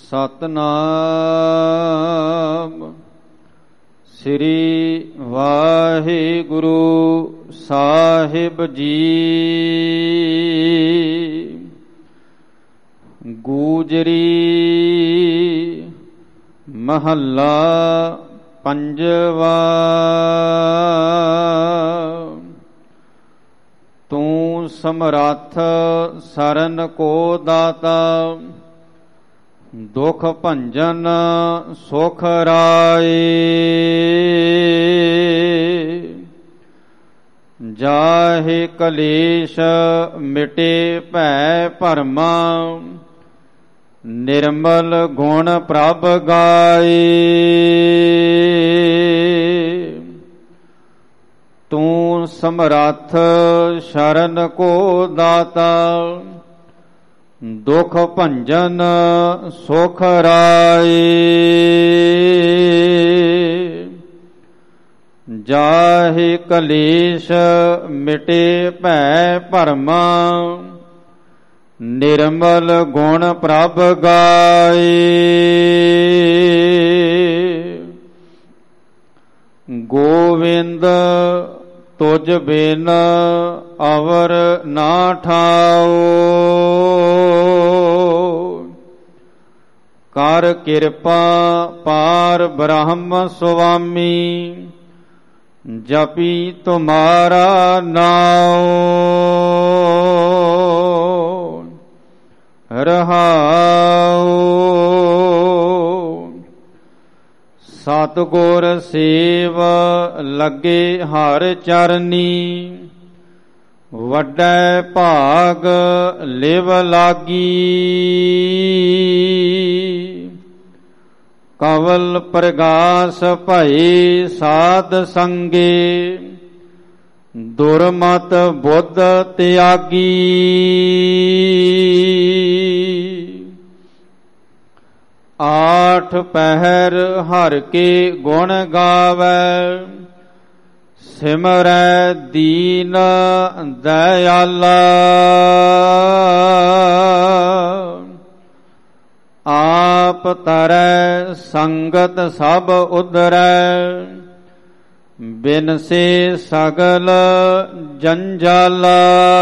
ਸਤਨਾਮ ਸ੍ਰੀ ਵਾਹਿਗੁਰੂ ਸਾਹਿਬ ਜੀ। ਗੂਜਰੀ ਮਹੱਲਾ ਪੰਜਵਾ। ਤੂੰ ਸਮਰੱਥ ਸਰਨ ਕੋ ਦਾਤਾ, ਦੁਖ ਭੰਜਨ ਸੁਖ ਰਾਏ। ਜਾਹਿ ਕਲੇਸ਼ ਮਿਟੇ ਭੈ ਭਰਮਾ, ਨਿਰਮਲ ਗੁਣ ਪ੍ਰਭ ਗਾਏ। ਤੂੰ ਸਮਰੱਥ ਸ਼ਰਨ ਕੋ ਦਾਤਾ, ਦੁਖ ਭੰਜਨ ਸੁਖ ਰਾਏ। ਜਾਹਿ ਕਲੇਸ਼ ਮਿਟੇ ਭੈ ਭਰਮਾ, ਨਿਰਮਲ ਗੁਣ ਪ੍ਰਭ ਗਾਏ। ਗੋਵਿੰਦ ਤੁਝ ਬਿਨ ਅਵਰ ਨਾ ਠਾਓ, ਕਰ ਕਿਰਪਾ ਪਾਰ ਬ੍ਰਹਮ ਸੁਆਮੀ, ਜਪੀ ਤੁਮਾਰਾ ਨਾਉ। ਰਹਾਉ ਸਤਿਗੁਰ ਸੇਵ ਲੱਗੇ ਹਰ ਚਰਨੀ, ਵੱਡੈ ਭਾਗ ਲਿਵ ਲਾਗੀ। ਕਵਲ ਪ੍ਰਗਾਸ ਭਏ ਸਾਧ ਸੰਗੇ, ਦੁਰਮਤ ਬੁੱਧ ਤਿਆਗੀ। ਆਠ ਪਹਿਰ ਹਰ ਕੇ ਗੁਣ ਗਾਵੈ, ਸਿਮਰੈ ਦੀਨ ਦਇਆਲਾ। ਆਪ ਤਰੈ ਸੰਗਤ ਸਭ ਉਧਰੈ, ਬਿਨਸੇ ਸਗਲ ਜੰਜਾਲਾ।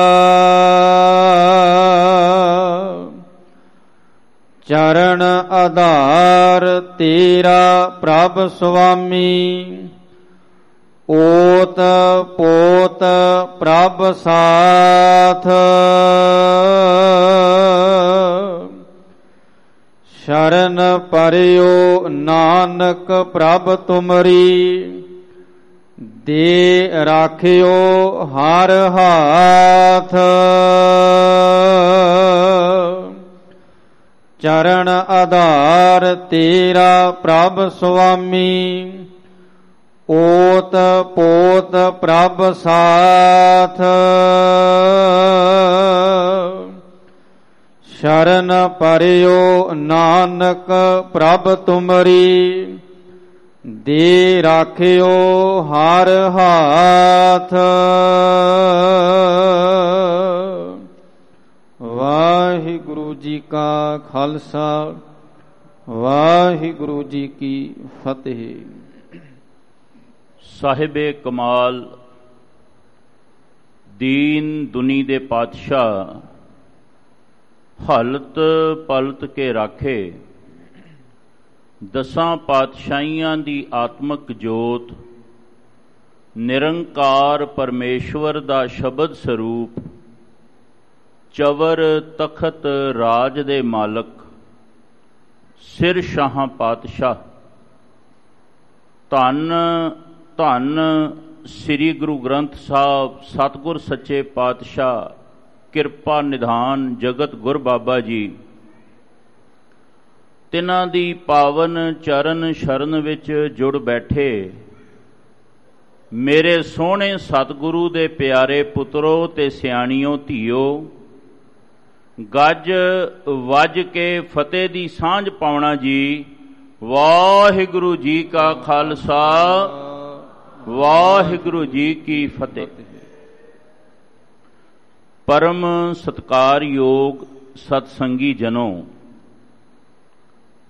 ਚਰਨ ਆਧਾਰ ਤੇਰਾ ਪ੍ਰਭ ਸੁਆਮੀ, ਓਤ ਪੋਤ ਪ੍ਰਭ ਸਾਥ। ਸ਼ਰਨ ਪਰਿਓ ਨਾਨਕ ਪ੍ਰਭ ਤੁਮਰੀ, ਦੇ ਰਾਖਿਓ ਹਰ ਹਾਥ। ਚਰਨ ਆਧਾਰ ਤੇਰਾ ਪ੍ਰਭ ਸੁਆਮੀ, ਓਤ ਪੋਤ ਪ੍ਰਭ ਸਾਥ। ਸ਼ਰਨ ਪਰਿਓ ਨਾਨਕ ਪ੍ਰਭ ਤੁਮਰੀ, ਦੇ ਰਾਖਿਓ ਹਰ ਹਾਥ। ਵਾਹਿਗੁਰੂ ਜੀ ਕਾ ਖਾਲਸਾ, ਵਾਹਿਗੁਰੂ ਜੀ ਕੀ ਫਤਿਹ। ਸਾਹਿਬੇ ਕਮਾਲ ਦੀਨ ਦੁਨੀ ਦੇ ਪਾਤਸ਼ਾਹ, ਹਲਤ ਪਲਤ ਕੇ ਰਾਖੇ। ਦਸਾਂ ਪਾਤਸ਼ਾਹੀਆਂ ਦੀ ਆਤਮਕ ਜੋਤ, ਨਿਰੰਕਾਰ ਪਰਮੇਸ਼ਵਰ ਦਾ ਸ਼ਬਦ ਸਰੂਪ, ਚਵਰ ਤਖਤ ਰਾਜ ਦੇ ਮਾਲਕ, ਸਿਰ ਸ਼ਾਹਾਂ ਪਾਤਸ਼ਾਹ। ਧੰਨ ਧੰਨ ਸ੍ਰੀ ਗੁਰੂ ਗ੍ਰੰਥ ਸਾਹਿਬ ਸਤਿਗੁਰ ਸੱਚੇ ਪਾਤਸ਼ਾਹ, ਕਿਰਪਾ ਨਿਧਾਨ ਜਗਤ ਗੁਰ ਬਾਬਾ ਜੀ। ਤਿਨਾਂ ਦੀ ਪਾਵਨ ਚਰਨ ਸ਼ਰਨ ਵਿੱਚ ਜੁੜ ਬੈਠੇ ਮੇਰੇ ਸੋਹਣੇ ਸਤਿਗੁਰੂ ਦੇ ਪਿਆਰੇ ਪੁੱਤਰੋ ਤੇ ਸਿਆਣੀਓ ਧੀਓ, ਗੱਜ ਵੱਜ ਕੇ ਫਤਿਹ ਦੀ ਸਾਂਝ ਪਾਉਣਾ ਜੀ। ਵਾਹਿਗੁਰੂ ਜੀ ਕਾ ਖਾਲਸਾ, ਵਾਹਿਗੁਰੂ ਜੀ ਕੀ ਫਤਿਹ। ਪਰਮ ਸਤਿਕਾਰਯੋਗ ਸਤਸੰਗੀ ਜਨੋ,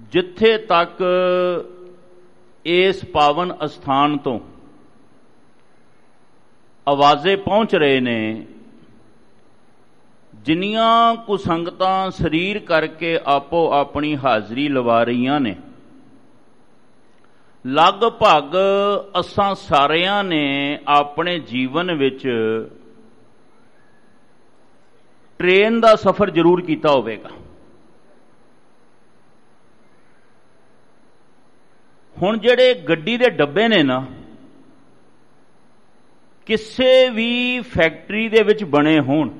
ਜਿੱਥੇ ਤੱਕ ਇਸ ਪਾਵਨ ਅਸਥਾਨ ਤੋਂ ਆਵਾਜ਼ੇ ਪਹੁੰਚ ਰਹੇ ਨੇ, ਜਿੰਨੀਆਂ ਕੁ ਸੰਗਤਾਂ ਸਰੀਰ ਕਰਕੇ ਆਪੋ ਆਪਣੀ ਹਾਜ਼ਰੀ ਲਵਾ ਰਹੀਆਂ ਨੇ, ਲਗਭਗ ਅਸਾਂ ਸਾਰਿਆਂ ਨੇ ਆਪਣੇ ਜੀਵਨ ਵਿੱਚ ਟ੍ਰੇਨ ਦਾ ਸਫ਼ਰ ਜ਼ਰੂਰ ਕੀਤਾ ਹੋਵੇਗਾ। ਹੁਣ ਜਿਹੜੇ ਗੱਡੀ ਦੇ ਡੱਬੇ ਨੇ ਨਾ, ਕਿਸੇ ਵੀ ਫੈਕਟਰੀ ਦੇ ਵਿੱਚ ਬਣੇ ਹੋਣ,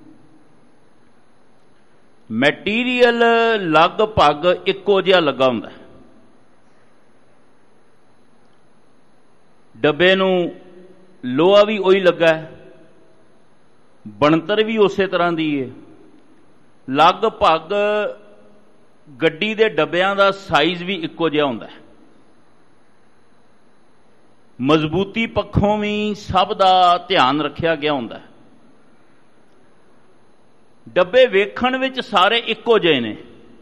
ਮੈਟੀਰੀਅਲ ਲਗਭਗ ਇੱਕੋ ਜਿਹਾ ਲੱਗਾ ਹੁੰਦਾ ਹੈ। ਡੱਬੇ ਨੂੰ ਲੋਹਾ ਵੀ ਉਹੀ ਲੱਗਾ ਹੈ, ਬਣਤਰ ਵੀ ਉਸੇ ਤਰ੍ਹਾਂ ਦੀ ਹੈ। ਲਗਭਗ ਗੱਡੀ ਦੇ ਡੱਬਿਆਂ ਦਾ ਸਾਈਜ਼ ਵੀ ਇੱਕੋ ਜਿਹਾ ਹੁੰਦਾ ਹੈ। ਮਜ਼ਬੂਤੀ ਪੱਖੋਂ ਵੀ ਸਭ ਦਾ ਧਿਆਨ ਰੱਖਿਆ ਗਿਆ ਹੁੰਦਾ ਹੈ। ਡੱਬੇ ਵੇਖਣ ਵਿੱਚ ਸਾਰੇ ਇੱਕੋ ਜਿਹੇ ਨੇ,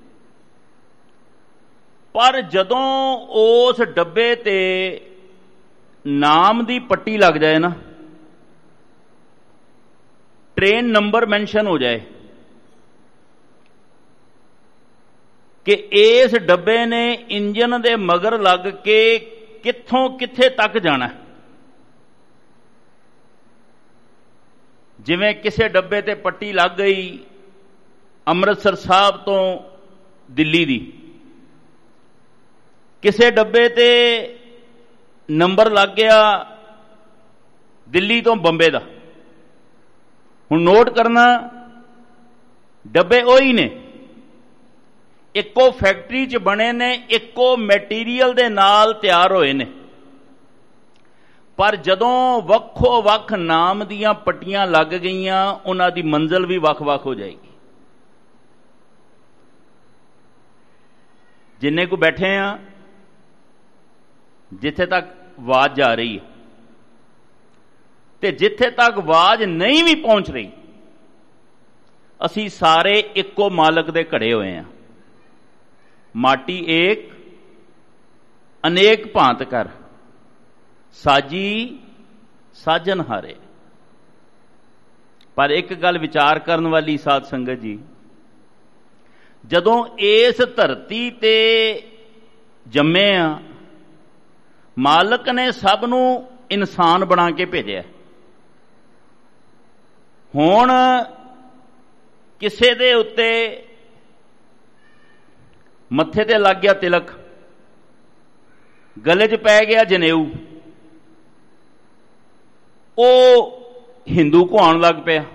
ਪਰ ਜਦੋਂ ਉਸ ਡੱਬੇ ਤੇ ਨਾਮ ਦੀ ਪੱਟੀ ਲੱਗ ਜਾਏ ਨਾ, ਟ੍ਰੇਨ ਨੰਬਰ ਮੈਂਸ਼ਨ ਹੋ ਜਾਏ ਕਿ ਇਸ ਡੱਬੇ ਨੇ ਇੰਜਨ ਦੇ ਮਗਰ ਲੱਗ ਕੇ ਕਿੱਥੋਂ ਕਿੱਥੇ ਤੱਕ ਜਾਣਾ, ਜਿਵੇਂ ਕਿਸੇ ਡੱਬੇ ਤੇ ਪੱਟੀ ਲੱਗ ਗਈ ਅੰਮ੍ਰਿਤਸਰ ਸਾਹਿਬ ਤੋਂ ਦਿੱਲੀ ਦੀ, ਕਿਸੇ ਡੱਬੇ ਤੇ ਨੰਬਰ ਲੱਗ ਗਿਆ ਦਿੱਲੀ ਤੋਂ ਬੰਬੇ ਦਾ। ਹੁਣ ਨੋਟ ਕਰਨਾ, ਡੱਬੇ ਉਹੀ ਨੇ, ਇੱਕੋ ਫੈਕਟਰੀ 'ਚ ਬਣੇ ਨੇ, ਇੱਕੋ ਮੈਟੀਰੀਅਲ ਦੇ ਨਾਲ ਤਿਆਰ ਹੋਏ ਨੇ, ਪਰ ਜਦੋਂ ਵੱਖੋ ਵੱਖ ਨਾਮ ਦੀਆਂ ਪੱਟੀਆਂ ਲੱਗ ਗਈਆਂ, ਉਹਨਾਂ ਦੀ ਮੰਜ਼ਿਲ ਵੀ ਵੱਖ-ਵੱਖ ਹੋ ਜਾਏਗੀ। ਜਿੰਨੇ ਕੁ ਬੈਠੇ ਆ, ਜਿੱਥੇ ਤੱਕ ਆਵਾਜ਼ ਜਾ ਰਹੀ ਹੈ ਤੇ ਜਿੱਥੇ ਤੱਕ ਆਵਾਜ਼ ਨਹੀਂ ਵੀ ਪਹੁੰਚ ਰਹੀ, ਅਸੀਂ ਸਾਰੇ ਇੱਕੋ ਮਾਲਕ ਦੇ ਘੜੇ ਹੋਏ ਹਾਂ। ਮਾਟੀ ਏਕ ਅਨੇਕ ਭਾਂਤ ਕਰ, ਸਾਜੀ ਸਾਜਨ ਹਾਰੇ। ਪਰ ਇੱਕ ਗੱਲ ਵਿਚਾਰ ਕਰਨ ਵਾਲੀ ਸਾਧ ਸੰਗਤ ਜੀ, ਜਦੋਂ ਇਸ ਧਰਤੀ ਤੇ ਜੰਮੇ ਆ, ਮਾਲਕ ਨੇ ਸਭ ਨੂੰ ਇਨਸਾਨ ਬਣਾ ਕੇ ਭੇਜਿਆ। ਹੁਣ ਕਿਸੇ ਦੇ ਉੱਤੇ ਮੱਥੇ ਤੇ ਲੱਗ ਗਿਆ ਤਿਲਕ, ਗਲੇ 'ਚ ਪੈ ਗਿਆ ਜਨੇਊ, ਉਹ ਹਿੰਦੂ ਕਹਾਉਣ ਲੱਗ ਪਿਆ।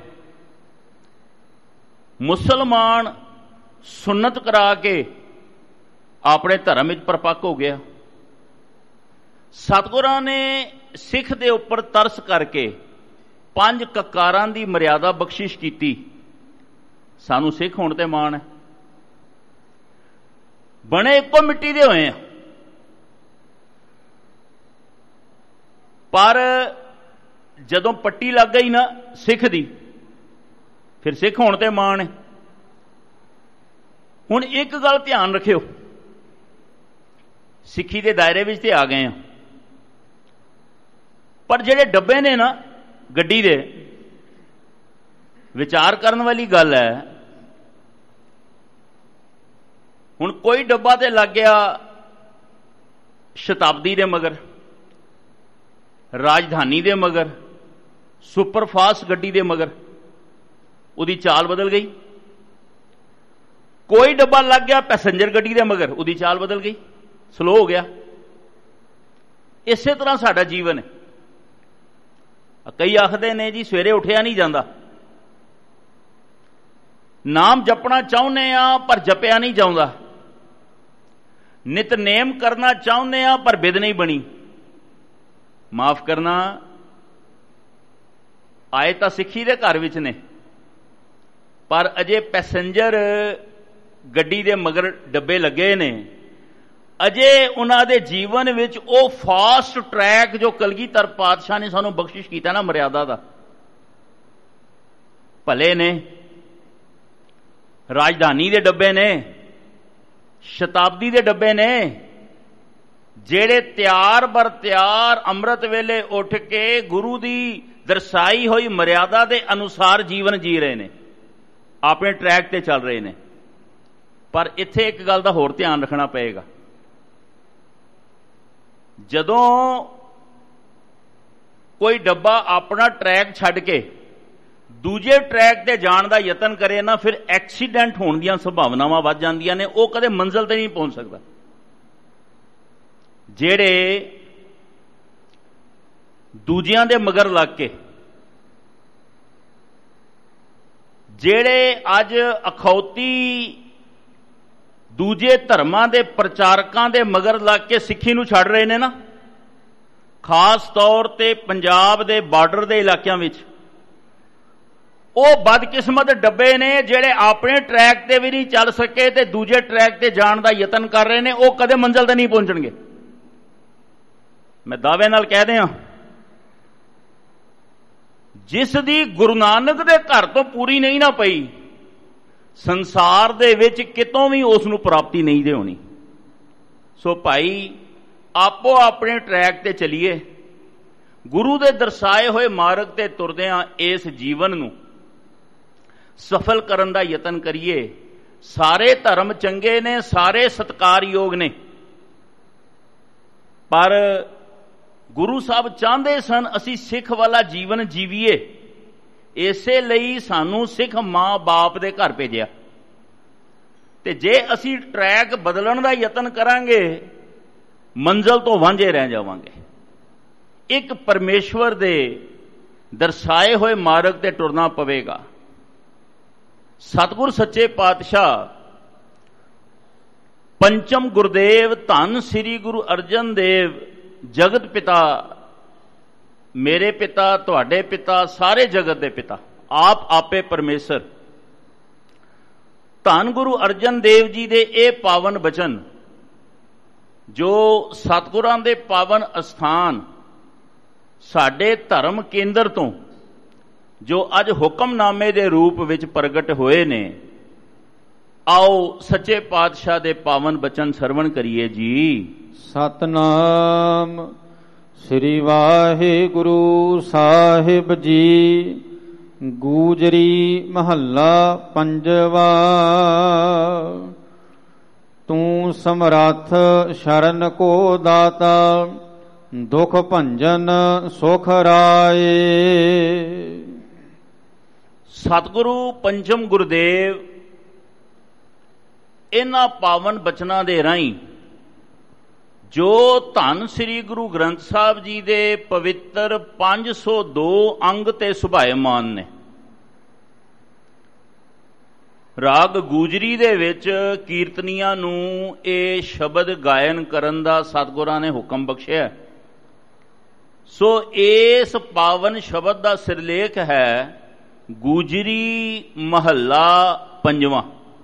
ਮੁਸਲਮਾਨ ਸੁਨਨਤ ਕਰਾ ਕੇ ਆਪਣੇ ਧਰਮ ਵਿੱਚ ਪਰਪੱਕ ਹੋ ਗਿਆ। ਸਤਿਗੁਰਾਂ ਨੇ ਸਿੱਖ ਦੇ ਉੱਪਰ ਤਰਸ ਕਰਕੇ 5 ਕਕਾਰਾਂ ਦੀ ਮਰਿਆਦਾ ਬਖਸ਼ਿਸ਼ ਕੀਤੀ। ਸਾਨੂੰ ਸਿੱਖ ਹੋਣ ਤੇ ਮਾਣ ਹੈ। ਬਣੇ ਇੱਕੋ ਮਿੱਟੀ ਦੇ ਹੋਏ ਆ, ਪਰ ਜਦੋਂ ਪੱਟੀ ਲੱਗ ਗਈ ਨਾ ਸਿੱਖ ਦੀ, ਫਿਰ ਸਿੱਖ ਹੋਣ ਤੇ ਮਾਣ ਹੈ। ਹੁਣ ਇੱਕ ਗੱਲ ਧਿਆਨ ਰੱਖਿਓ, ਸਿੱਖੀ ਦੇ ਦਾਇਰੇ ਵਿੱਚ ਤੇ ਆ ਗਏ ਆ, ਪਰ ਜਿਹੜੇ ਡੱਬੇ ਨੇ ਨਾ ਗੱਡੀ ਦੇ, ਵਿਚਾਰ ਕਰਨ ਵਾਲੀ ਗੱਲ ਹੈ। ਹੁਣ ਕੋਈ ਡੱਬਾ ਤੇ ਲੱਗ ਗਿਆ ਸ਼ਤਾਬਦੀ ਦੇ ਮਗਰ, ਰਾਜਧਾਨੀ ਦੇ ਮਗਰ, ਸੁਪਰਫਾਸਟ ਗੱਡੀ ਦੇ ਮਗਰ, ਉਹਦੀ ਚਾਲ ਬਦਲ ਗਈ। ਕੋਈ ਡੱਬਾ ਲੱਗ ਗਿਆ ਪੈਸੇਂਜਰ ਗੱਡੀ ਦੇ ਮਗਰ, ਉਹਦੀ ਚਾਲ ਬਦਲ ਗਈ, ਸਲੋ ਹੋ ਗਿਆ। ਇਸੇ ਤਰ੍ਹਾਂ ਸਾਡਾ ਜੀਵਨ ਹੈ। ਕਈ ਆਖਦੇ ਨੇ ਜੀ ਸਵੇਰੇ ਉੱਠਿਆ ਨਹੀਂ ਜਾਂਦਾ, ਨਾਮ ਜਪਣਾ ਚਾਹੁੰਦੇ ਆ ਪਰ ਜਪਿਆ ਨਹੀਂ ਜਾਂਦਾ, ਨਿਤਨੇਮ ਕਰਨਾ ਚਾਹੁੰਦੇ ਆ ਪਰ ਬਿਦ ਨਹੀਂ ਬਣੀ। ਮਾਫ ਕਰਨਾ, ਆਏ ਤਾਂ ਸਿੱਖੀ ਦੇ ਘਰ ਵਿੱਚ ਨੇ, ਪਰ ਅਜੇ ਪੈਸੇਂਜਰ ਗੱਡੀ ਦੇ ਮਗਰ ਡੱਬੇ ਲੱਗੇ ਨੇ। ਅਜੇ ਉਹਨਾਂ ਦੇ ਜੀਵਨ ਵਿੱਚ ਉਹ ਫਾਸਟ ਟਰੈਕ ਜੋ ਕਲਗੀਧਰ ਪਾਤਸ਼ਾਹ ਨੇ ਸਾਨੂੰ ਬਖਸ਼ਿਸ਼ ਕੀਤਾ ਨਾ ਮਰਿਆਦਾ ਦਾ, ਭਲੇ ਨੇ। ਰਾਜਧਾਨੀ ਦੇ ਡੱਬੇ ਨੇ, ਸ਼ਤਾਬਦੀ ਦੇ ਡੱਬੇ ਨੇ, ਜਿਹੜੇ ਤਿਆਰ ਬਰ ਤਿਆਰ ਅੰਮ੍ਰਿਤ ਵੇਲੇ ਉੱਠ ਕੇ ਗੁਰੂ ਦੀ ਦਰਸਾਈ ਹੋਈ ਮਰਿਆਦਾ ਦੇ ਅਨੁਸਾਰ ਜੀਵਨ ਜੀ ਰਹੇ ਨੇ, ਆਪਣੇ ਟਰੈਕ ਤੇ ਚੱਲ ਰਹੇ ਨੇ। ਪਰ ਇੱਥੇ ਇੱਕ ਗੱਲ ਦਾ ਹੋਰ ਧਿਆਨ ਰੱਖਣਾ ਪਏਗਾ, ਜਦੋਂ ਕੋਈ ਡੱਬਾ ਆਪਣਾ ਟਰੈਕ ਛੱਡ ਕੇ ਦੂਜੇ ਟਰੈਕ ਤੇ ਜਾਣ ਦਾ ਯਤਨ ਕਰੇ ਨਾ, ਫਿਰ ਐਕਸੀਡੈਂਟ ਹੋਣ ਦੀਆਂ ਸੰਭਾਵਨਾਵਾਂ ਵੱਧ ਜਾਂਦੀਆਂ ਨੇ, ਉਹ ਕਦੇ ਮੰਜ਼ਿਲ ਤੇ ਨਹੀਂ ਪਹੁੰਚ ਸਕਦਾ। ਜਿਹੜੇ ਦੂਜਿਆਂ ਦੇ ਮਗਰ ਲੱਗ ਕੇ, ਜਿਹੜੇ ਅੱਜ ਅਖੌਤੀ ਦੂਜੇ ਧਰਮਾਂ ਦੇ ਪ੍ਰਚਾਰਕਾਂ ਦੇ ਮਗਰ ਲੱਗ ਕੇ ਸਿੱਖੀ ਨੂੰ ਛੱਡ ਰਹੇ ਨੇ ਨਾ, ਖਾਸ ਤੌਰ ਤੇ ਪੰਜਾਬ ਦੇ ਬਾਰਡਰ ਦੇ ਇਲਾਕਿਆਂ ਵਿੱਚ, ਉਹ ਬਦਕਿਸਮਤ ਡੱਬੇ ਨੇ ਜਿਹੜੇ ਆਪਣੇ ਟਰੈਕ ਤੇ ਵੀ ਨਹੀਂ ਚੱਲ ਸਕੇ ਤੇ ਦੂਜੇ ਟਰੈਕ ਤੇ ਜਾਣ ਦਾ ਯਤਨ ਕਰ ਰਹੇ ਨੇ, ਉਹ ਕਦੇ ਮੰਜ਼ਿਲ ਤੇ ਨਹੀਂ ਪਹੁੰਚਣਗੇ। ਮੈਂ ਦਾਅਵੇ ਨਾਲ ਕਹਿ ਦਿਆਂ, ਜਿਸ ਦੀ ਗੁਰੂ ਨਾਨਕ ਦੇ ਘਰ ਤੋਂ ਪੂਰੀ ਨਹੀਂ ਨਾ ਪਈ, ਸੰਸਾਰ ਦੇ ਵਿੱਚ ਕਿਤੋਂ ਵੀ ਉਸ ਨੂੰ ਪ੍ਰਾਪਤੀ ਨਹੀਂ ਦੇ ਹੋਣੀ। ਸੋ ਭਾਈ, ਆਪੋ ਆਪਣੇ ਟਰੈਕ ਤੇ ਚਲੀਏ, ਗੁਰੂ ਦੇ ਦਰਸਾਏ ਹੋਏ ਮਾਰਗ ਤੇ ਤੁਰਦਿਆਂ ਇਸ ਜੀਵਨ ਨੂੰ ਸਫਲ ਕਰਨ ਦਾ ਯਤਨ ਕਰੀਏ। ਸਾਰੇ ਧਰਮ ਚੰਗੇ ਨੇ, ਸਾਰੇ ਸਤਿਕਾਰਯੋਗ ਨੇ, ਪਰ ਗੁਰੂ ਸਾਹਿਬ ਚਾਹੁੰਦੇ ਸਨ ਅਸੀਂ ਸਿੱਖ ਵਾਲਾ ਜੀਵਨ ਜੀਵੀਏ। ਇਸੇ ਲਈ ਸਾਨੂੰ ਸਿੱਖ ਮਾਂ ਬਾਪ ਦੇ ਘਰ ਭੇਜਿਆ, ਤੇ ਜੇ ਅਸੀਂ ਟਰੈਕ ਬਦਲਣ ਦਾ ਯਤਨ ਕਰਾਂਗੇ, ਮੰਜ਼ਿਲ ਤੋਂ ਵਾਂਝੇ ਰਹਿ ਜਾਵਾਂਗੇ। ਇੱਕ ਪਰਮੇਸ਼ਵਰ ਦੇ ਦਰਸਾਏ ਹੋਏ ਮਾਰਗ ਤੇ ਟੁਰਨਾ ਪਵੇਗਾ। ਸਤਿਗੁਰ ਸੱਚੇ ਪਾਤਸ਼ਾਹ ਪੰਚਮ ਗੁਰਦੇਵ ਧੰਨ ਸ੍ਰੀ ਗੁਰੂ ਅਰਜਨ ਦੇਵ, ਜਗਤ ਪਿਤਾ, ਮੇਰੇ ਪਿਤਾ, ਤੁਹਾਡੇ ਪਿਤਾ, ਸਾਰੇ ਜਗਤ ਦੇ ਪਿਤਾ, ਆਪ ਆਪੇ ਪਰਮੇਸ਼ਰ, ਧੰਨ ਗੁਰੂ ਅਰਜਨ ਦੇਵ ਜੀ ਦੇ ਇਹ ਪਾਵਨ ਬਚਨ, ਜੋ ਸਤਿਗੁਰਾਂ ਦੇ ਪਾਵਨ ਅਸਥਾਨ ਸਾਡੇ ਧਰਮ ਕੇਂਦਰ ਤੋਂ ਜੋ ਅੱਜ ਹੁਕਮਨਾਮੇ ਦੇ ਰੂਪ ਵਿੱਚ ਪ੍ਰਗਟ ਹੋਏ ਨੇ, ਆਓ ਸੱਚੇ ਪਾਤਸ਼ਾਹ ਦੇ ਪਾਵਨ ਬਚਨ ਸਰਵਣ ਕਰੀਏ ਜੀ। ਸਤਨਾਮ ਸ੍ਰੀ ਵਾਹਿਗੁਰੂ ਸਾਹਿਬ ਜੀ। ਗੂਜਰੀ ਮਹੱਲਾ ਪੰਜਵਾ। ਤੂੰ ਸਮਰੱਥ ਸ਼ਰਨ ਕੋ ਦਾਤਾ, ਦੁਖ ਭੰਜਨ ਸੁਖ ਰਾਏ। ਸਤਿਗੁਰੂ ਪੰਚਮ ਗੁਰਦੇਵ ਇਹਨਾਂ ਪਾਵਨ ਬਚਨਾਂ ਦੇ ਰਾਹੀਂ, ਜੋ ਧੰਨ ਸ੍ਰੀ ਗੁਰੂ ਗ੍ਰੰਥ ਸਾਹਿਬ ਜੀ ਦੇ ਪਵਿੱਤਰ 502 ਅੰਗ ਤੇ ਸੁਭਾਇਮਾਨ ਨੇ, ਰਾਗ ਗੂਜਰੀ ਦੇ ਵਿੱਚ ਕੀਰਤਨੀਆਂ ਨੂੰ ਇਹ ਸ਼ਬਦ ਗਾਇਨ ਕਰਨ ਦਾ ਸਤਿਗੁਰਾਂ ਨੇ ਹੁਕਮ ਬਖਸ਼ਿਆ। ਸੋ ਇਸ ਪਾਵਨ ਸ਼ਬਦ ਦਾ ਸਿਰਲੇਖ ਹੈ ਗੂਜਰੀ ਮਹੱਲਾ ਪੰਜਵਾਂ।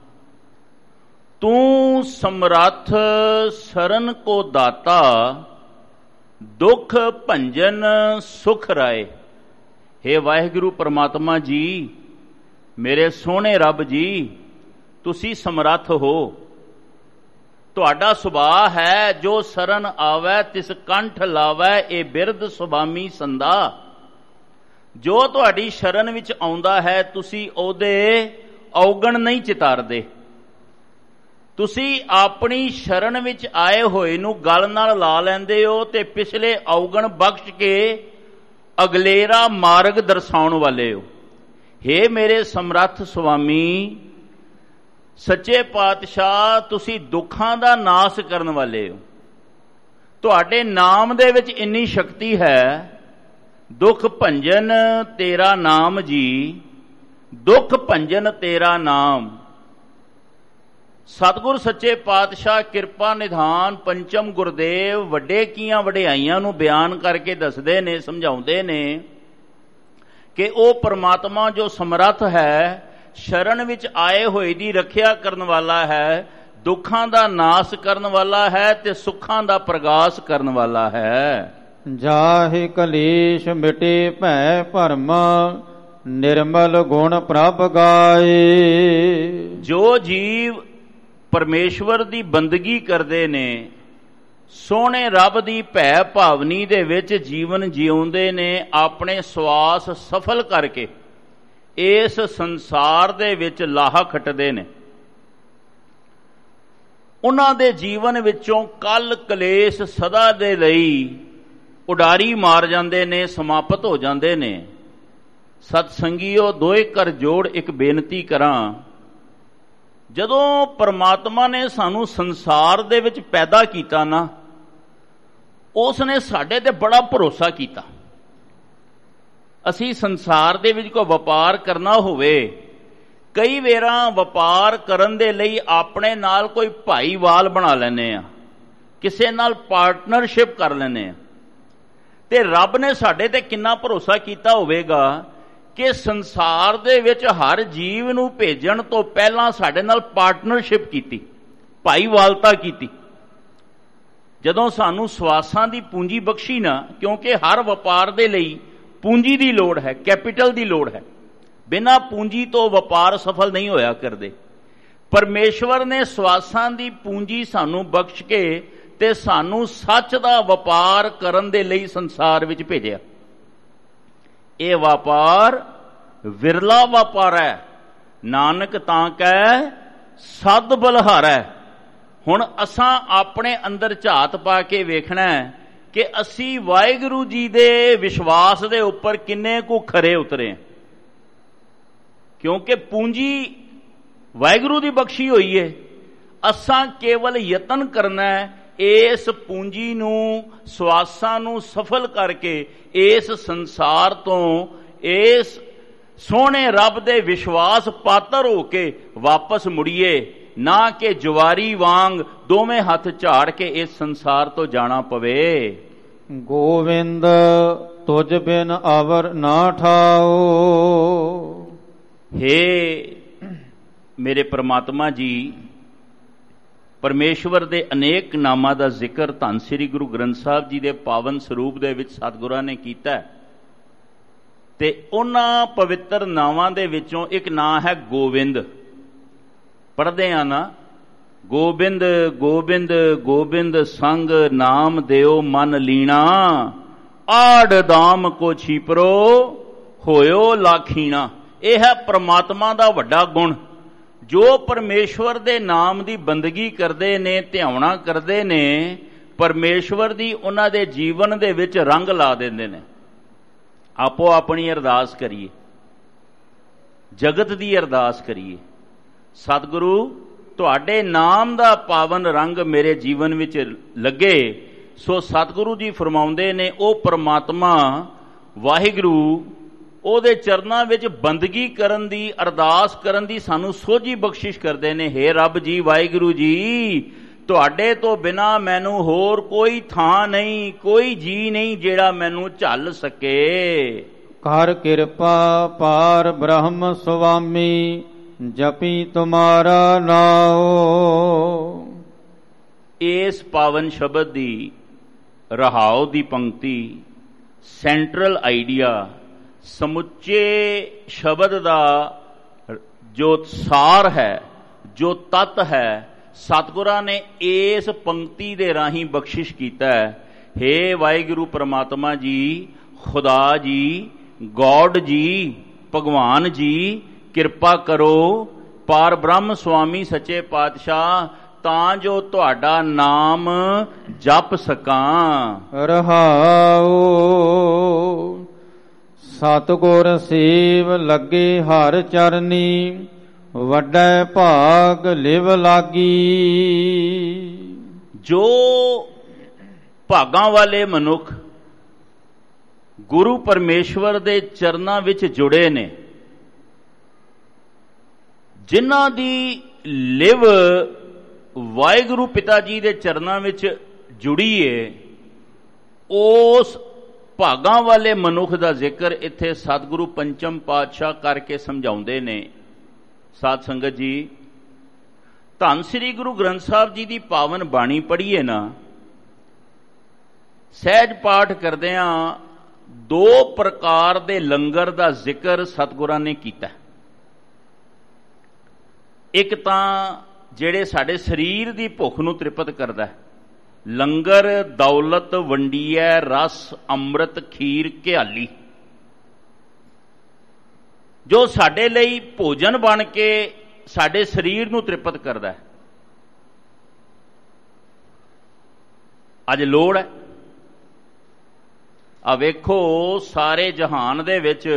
ਤੂੰ ਸਮਰੱਥ ਸ਼ਰਨ ਕੋ ਦਾਤਾ, ਦੁੱਖ ਭੰਜਨ ਸੁਖ ਰਾਏ। ਹੇ ਵਾਹਿਗੁਰੂ ਪਰਮਾਤਮਾ ਜੀ, ਮੇਰੇ ਸੋਹਣੇ ਰੱਬ ਜੀ, ਤੁਸੀਂ ਸਮਰੱਥ ਹੋ। ਤੁਹਾਡਾ ਸੁਭਾਅ ਹੈ, ਜੋ ਸ਼ਰਨ ਆਵੈ ਤਿਸ ਕੰਠ ਲਾਵੈ, ਇਹ ਬਿਰਧ ਸੁਭਾਮੀ ਸੰਦਾ। ਜੋ ਤੁਹਾਡੀ ਸ਼ਰਨ ਵਿੱਚ ਆਉਂਦਾ ਹੈ, ਤੁਸੀਂ ਉਹਦੇ ਔਗਣ ਨਹੀਂ ਚਿਤਾਰਦੇ। ਤੁਸੀਂ ਆਪਣੀ ਸ਼ਰਨ ਵਿੱਚ ਆਏ ਹੋਏ ਨੂੰ ਗਲ ਨਾਲ ਲਾ ਲੈਂਦੇ ਹੋ ਤੇ ਪਿਛਲੇ ਔਗਣ ਬਖਸ਼ ਕੇ ਅਗਲੇਰਾ ਮਾਰਗ ਦਰਸਾਉਣ ਵਾਲੇ ਹੋ। ਹੇ ਮੇਰੇ ਸਮਰੱਥ ਸੁਆਮੀ, ਸੱਚੇ ਪਾਤਸ਼ਾਹ, ਤੁਸੀਂ ਦੁੱਖਾਂ ਦਾ ਨਾਸ਼ ਕਰਨ ਵਾਲੇ ਹੋ। ਤੁਹਾਡੇ ਨਾਮ ਦੇ ਵਿੱਚ ਇੰਨੀ ਸ਼ਕਤੀ ਹੈ। ਦੁੱਖ ਭੰਜਨ ਤੇਰਾ ਨਾਮ ਜੀ, ਦੁੱਖ ਭੰਜਨ ਤੇਰਾ ਨਾਮ। ਸਤਿਗੁਰ ਸੱਚੇ ਪਾਤਸ਼ਾਹ ਕਿਰਪਾ ਨਿਧਾਨ ਪੰਚਮ ਗੁਰਦੇਵ ਵੱਡੇ ਕੀਆਂ ਵਡਿਆਈਆਂ ਨੂੰ ਬਿਆਨ ਕਰਕੇ ਦੱਸਦੇ ਨੇ, ਸਮਝਾਉਂਦੇ ਨੇ ਕਿ ਉਹ ਪਰਮਾਤਮਾ ਜੋ ਸਮਰੱਥ ਹੈ, ਸ਼ਰਨ ਵਿੱਚ ਆਏ ਹੋਏ ਦੀ ਰੱਖਿਆ ਕਰਨ ਵਾਲਾ ਹੈ, ਦੁੱਖਾਂ ਦਾ ਨਾਸ਼ ਕਰਨ ਵਾਲਾ ਹੈ ਤੇ ਸੁੱਖਾਂ ਦਾ ਪ੍ਰਗਾਸ ਕਰਨ ਵਾਲਾ ਹੈ। ਜਾਹਿ ਕਲੇਸ਼ ਮਿਟੇ ਭੈ ਭਰਮ, ਨਿਰਮਲ ਗੁਣ ਪ੍ਰਭ ਗਾਏ। ਜੋ ਜੀਵ ਪਰਮੇਸ਼ਵਰ ਦੀ ਬੰਦਗੀ ਕਰਦੇ ਨੇ, ਸੋਹਣੇ ਰੱਬ ਦੀ ਭੈ ਭਾਵਨੀ ਦੇ ਵਿੱਚ ਜੀਵਨ ਜਿਉਂਦੇ ਨੇ, ਆਪਣੇ ਸਵਾਸ ਸਫਲ ਕਰਕੇ ਇਸ ਸੰਸਾਰ ਦੇ ਵਿੱਚ ਲਾਹਾ ਖੱਟਦੇ ਨੇ। ਉਹਨਾਂ ਦੇ ਜੀਵਨ ਵਿੱਚੋਂ ਕੱਲ ਕਲੇਸ਼ ਸਦਾ ਦੇ ਲਈ ਉਡਾਰੀ ਮਾਰ ਜਾਂਦੇ ਨੇ, ਸਮਾਪਤ ਹੋ ਜਾਂਦੇ ਨੇ। ਸਤ ਸੰਗੀਓ, ਦੋਏ ਕਰ ਜੋੜ ਇੱਕ ਬੇਨਤੀ ਕਰਾਂ। ਜਦੋਂ ਪਰਮਾਤਮਾ ਨੇ ਸਾਨੂੰ ਸੰਸਾਰ ਦੇ ਵਿੱਚ ਪੈਦਾ ਕੀਤਾ ਨਾ, ਉਸ ਨੇ ਸਾਡੇ ਤੇ ਬੜਾ ਭਰੋਸਾ ਕੀਤਾ। ਅਸੀਂ ਸੰਸਾਰ ਦੇ ਵਿੱਚ ਕੋਈ ਵਪਾਰ ਕਰਨਾ ਹੋਵੇ, ਕਈ ਵੇਰਾਂ ਵਪਾਰ ਕਰਨ ਦੇ ਲਈ ਆਪਣੇ ਨਾਲ ਕੋਈ ਭਾਈਵਾਲ ਬਣਾ ਲੈਂਦੇ ਆ, ਕਿਸੇ ਨਾਲ ਪਾਰਟਨਰਸ਼ਿਪ ਕਰ ਲੈਂਦੇ ਆ। ਤੇ ਰੱਬ ਨੇ ਸਾਡੇ ਤੇ ਕਿੰਨਾ ਭਰੋਸਾ ਕੀਤਾ ਹੋਵੇਗਾ ਕਿ ਸੰਸਾਰ ਦੇ ਵਿੱਚ ਹਰ ਜੀਵ ਨੂੰ ਭੇਜਣ ਤੋਂ ਪਹਿਲਾਂ ਸਾਡੇ ਨਾਲ ਪਾਰਟਨਰਸ਼ਿਪ ਕੀਤੀ, ਭਾਈਵਾਲਤਾ ਕੀਤੀ। ਜਦੋਂ ਸਾਨੂੰ ਸਵਾਸਾਂ ਦੀ ਪੂੰਜੀ ਬਖਸ਼ੀ ਨਾ, ਕਿਉਂਕਿ ਹਰ ਵਪਾਰ ਦੇ ਲਈ ਪੂੰਜੀ ਦੀ ਲੋੜ ਹੈ, ਕੈਪੀਟਲ ਦੀ ਲੋੜ ਹੈ। ਬਿਨਾਂ ਪੂੰਜੀ ਤੋਂ ਵਪਾਰ ਸਫਲ ਨਹੀਂ ਹੋਇਆ ਕਰਦੇ। ਪਰਮੇਸ਼ਵਰ ਨੇ ਸਵਾਸਾਂ ਦੀ ਪੂੰਜੀ ਸਾਨੂੰ ਬਖਸ਼ ਕੇ ਤੇ ਸਾਨੂੰ ਸੱਚ ਦਾ ਵਪਾਰ ਕਰਨ ਦੇ ਲਈ ਸੰਸਾਰ ਵਿੱਚ ਭੇਜਿਆ। ਇਹ ਵਪਾਰ ਵਿਰਲਾ ਵਪਾਰ ਹੈ, ਨਾਨਕ ਤਾਂ ਕਹਿ ਸਦ ਬਲਹਾਰੈ। ਹੁਣ ਅਸਾਂ ਆਪਣੇ ਅੰਦਰ ਝਾਤ ਪਾ ਕੇ ਵੇਖਣਾ ਕਿ ਅਸੀਂ ਵਾਹਿਗੁਰੂ ਜੀ ਦੇ ਵਿਸ਼ਵਾਸ ਦੇ ਉੱਪਰ ਕਿੰਨੇ ਕੁ ਖਰੇ ਉਤਰੇ ਹਾਂ, ਕਿਉਂਕਿ ਪੂੰਜੀ ਵਾਹਿਗੁਰੂ ਦੀ ਬਖਸ਼ੀ ਹੋਈ ਹੈ। ਅਸਾਂ ਕੇਵਲ ਯਤਨ ਕਰਨਾ ਹੈ ਇਸ ਪੂੰਜੀ ਨੂੰ, ਸਵਾਸਾਂ ਨੂੰ ਸਫਲ ਕਰਕੇ ਇਸ ਸੰਸਾਰ ਤੋਂ, ਇਸ ਸੋਹਣੇ ਰੱਬ ਦੇ ਵਿਸ਼ਵਾਸ ਪਾਤਰ ਹੋ ਕੇ ਵਾਪਸ ਮੁੜੀਏ, ਨਾ ਕਿ ਜੁਆਰੀ ਵਾਂਗ ਦੋਵੇਂ ਹੱਥ ਝਾੜ ਕੇ ਇਸ ਸੰਸਾਰ ਤੋਂ ਜਾਣਾ ਪਵੇ। ਗੋਵਿੰਦ ਤੁਝ ਬਿਨ ਅਵਰ ਨਾ ਠਾਓ। ਹੇ ਮੇਰੇ ਪ੍ਰਮਾਤਮਾ ਜੀ, ਪਰਮੇਸ਼ਵਰ ਦੇ ਅਨੇਕ ਨਾਮਾਂ ਦਾ ਜ਼ਿਕਰ ਧੰਨ ਸ੍ਰੀ ਗੁਰੂ ਗ੍ਰੰਥ ਸਾਹਿਬ ਜੀ ਦੇ ਪਾਵਨ ਸਰੂਪ ਦੇ ਵਿੱਚ ਸਤਿਗੁਰਾਂ ਨੇ ਕੀਤਾ ਤੇ ਉਹਨਾਂ ਪਵਿੱਤਰ ਨਾਵਾਂ ਦੇ ਵਿੱਚੋਂ ਇੱਕ ਨਾਂ ਹੈ ਗੋਬਿੰਦ। ਪੜ੍ਹਦੇ ਆ ਨਾ, ਗੋਬਿੰਦ ਗੋਬਿੰਦ ਗੋਬਿੰਦ ਸੰਗ ਨਾਮ ਦਿਓ ਮਨ ਲੀਣਾ, ਆੜ ਦਾਮ ਕੋ ਛੀਪਰੋ ਹੋਇਓ ਲਾਖੀਣਾ। ਇਹ ਹੈ ਪ੍ਰਮਾਤਮਾ ਦਾ ਵੱਡਾ ਗੁਣ। ਜੋ ਪਰਮੇਸ਼ਵਰ ਦੇ ਨਾਮ ਦੀ ਬੰਦਗੀ ਕਰਦੇ ਨੇ, ਧਿਆਉਣਾ ਕਰਦੇ ਨੇ, ਪਰਮੇਸ਼ਵਰ ਦੀ ਉਹਨਾਂ ਦੇ ਜੀਵਨ ਦੇ ਵਿੱਚ ਰੰਗ ਲਾ ਦਿੰਦੇ ਨੇ। ਆਪੋ ਆਪਣੀ ਅਰਦਾਸ ਕਰੀਏ, ਜਗਤ ਦੀ ਅਰਦਾਸ ਕਰੀਏ, ਸਤਿਗੁਰੂ ਤੁਹਾਡੇ ਨਾਮ ਦਾ ਪਾਵਨ ਰੰਗ ਮੇਰੇ ਜੀਵਨ ਵਿੱਚ ਲੱਗੇ। ਸੋ ਸਤਿਗੁਰੂ ਜੀ ਫਰਮਾਉਂਦੇ ਨੇ, ਉਹ ਪਰਮਾਤਮਾ ਵਾਹਿਗੁਰੂ ਉਹਦੇ ਚਰਨਾਂ ਵਿੱਚ ਬੰਦਗੀ ਕਰਨ ਦੀ, ਅਰਦਾਸ ਕਰਨ ਦੀ ਸਾਨੂੰ ਸੋਝੀ ਬਖਸ਼ਿਸ਼ ਕਰਦੇ ਨੇ। ਹੇ ਰੱਬ ਜੀ, ਵਾਹਿਗੁਰੂ ਜੀ, ਤੁਹਾਡੇ ਤੋਂ ਬਿਨਾਂ ਮੈਨੂੰ ਹੋਰ ਕੋਈ ਥਾਂ ਨਹੀਂ, ਕੋਈ ਜੀ ਨਹੀਂ ਜਿਹੜਾ ਮੈਨੂੰ ਝੱਲ ਸਕੇ। ਕਰ ਕਿਰਪਾ ਪਾਰ ਬ੍ਰਹਮ ਸੁਆਮੀ, ਜਪੀ ਤੁਮਾਰਾ ਨਾਉ। ਇਸ ਪਾਵਨ ਸ਼ਬਦ ਦੀ ਰਹਾਉ ਦੀ ਪੰਕਤੀ ਸੈਂਟਰਲ ਆਈਡੀਆ, ਸਮੁੱਚੇ ਸ਼ਬਦ ਦਾ ਜੋ ਸਾਰ ਹੈ, ਜੋ ਤੱਤ ਹੈ, ਸਤਿਗੁਰਾਂ ਨੇ ਇਸ ਪੰਕਤੀ ਦੇ ਰਾਹੀਂ ਬਖਸ਼ਿਸ਼ ਕੀਤਾ ਹੈ। ਹੇ ਵਾਹਿਗੁਰੂ ਪ੍ਰਮਾਤਮਾ ਜੀ, ਖੁਦਾ ਜੀ, ਗੋਡ ਜੀ, ਭਗਵਾਨ ਜੀ, ਕਿਰਪਾ ਕਰੋ ਪਾਰ ਬ੍ਰਹਮ ਸੁਆਮੀ ਸੱਚੇ ਪਾਤਸ਼ਾਹ, ਤਾਂ ਜੋ ਤੁਹਾਡਾ ਨਾਮ ਜਪ ਸਕਾਂ। ਰਹਾਉ ਸਤਿਗੁਰ ਸੇਵ ਲੱਗੇ ਹਰ ਚਰਨੀ, ਵੱਡਾ ਭਾਗ ਲਿਵ ਲਾਗੀ। ਜੋ ਭਾਗਾਂ ਵਾਲੇ ਮਨੁੱਖ ਗੁਰੂ ਪਰਮੇਸ਼ਵਰ ਦੇ ਚਰਨਾਂ ਵਿੱਚ ਜੁੜੇ ਨੇ, ਜਿਨ੍ਹਾਂ ਦੀ ਲਿਵ ਵਾਹਿਗੁਰੂ ਪਿਤਾ ਜੀ ਦੇ ਚਰਨਾਂ ਵਿੱਚ ਜੁੜੀ ਏ, ਉਸ ਭਾਗਾਂ ਵਾਲੇ ਮਨੁੱਖ ਦਾ ਜ਼ਿਕਰ ਇੱਥੇ ਸਤਿਗੁਰੂ ਪੰਚਮ ਪਾਤਸ਼ਾਹ ਕਰਕੇ ਸਮਝਾਉਂਦੇ ਨੇ। ਸਾਧ ਸੰਗਤ ਜੀ, ਧੰਨ ਸ੍ਰੀ ਗੁਰੂ ਗ੍ਰੰਥ ਸਾਹਿਬ ਜੀ ਦੀ ਪਾਵਨ ਬਾਣੀ ਪੜ੍ਹੀਏ ਨਾ, ਸਹਿਜ ਪਾਠ ਕਰਦਿਆਂ ਦੋ ਪ੍ਰਕਾਰ ਦੇ ਲੰਗਰ ਦਾ ਜ਼ਿਕਰ ਸਤਿਗੁਰਾਂ ਨੇ ਕੀਤਾ। ਇੱਕ ਤਾਂ ਜਿਹੜੇ ਸਾਡੇ ਸਰੀਰ ਦੀ ਭੁੱਖ ਨੂੰ ਤ੍ਰਿਪਤ ਕਰਦਾ ਹੈ। ਲੰਗਰ ਦੌਲਤ ਵੰਡੀਐ ਰਸ ਅੰਮ੍ਰਿਤ ਖੀਰ ਘਿਆਲੀ, ਜੋ ਸਾਡੇ ਲਈ ਭੋਜਨ ਬਣ ਕੇ ਸਾਡੇ ਸਰੀਰ ਨੂੰ ਤ੍ਰਿਪਤ ਕਰਦਾ ਹੈ। ਅੱਜ ਲੋੜ ਹੈ। ਆ ਵੇਖੋ, ਸਾਰੇ ਜਹਾਨ ਦੇ ਵਿੱਚ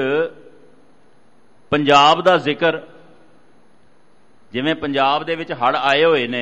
ਪੰਜਾਬ ਦਾ ਜ਼ਿਕਰ, ਜਿਵੇਂ ਪੰਜਾਬ ਦੇ ਵਿੱਚ ਹੜ੍ਹ ਆਏ ਹੋਏ ਨੇ,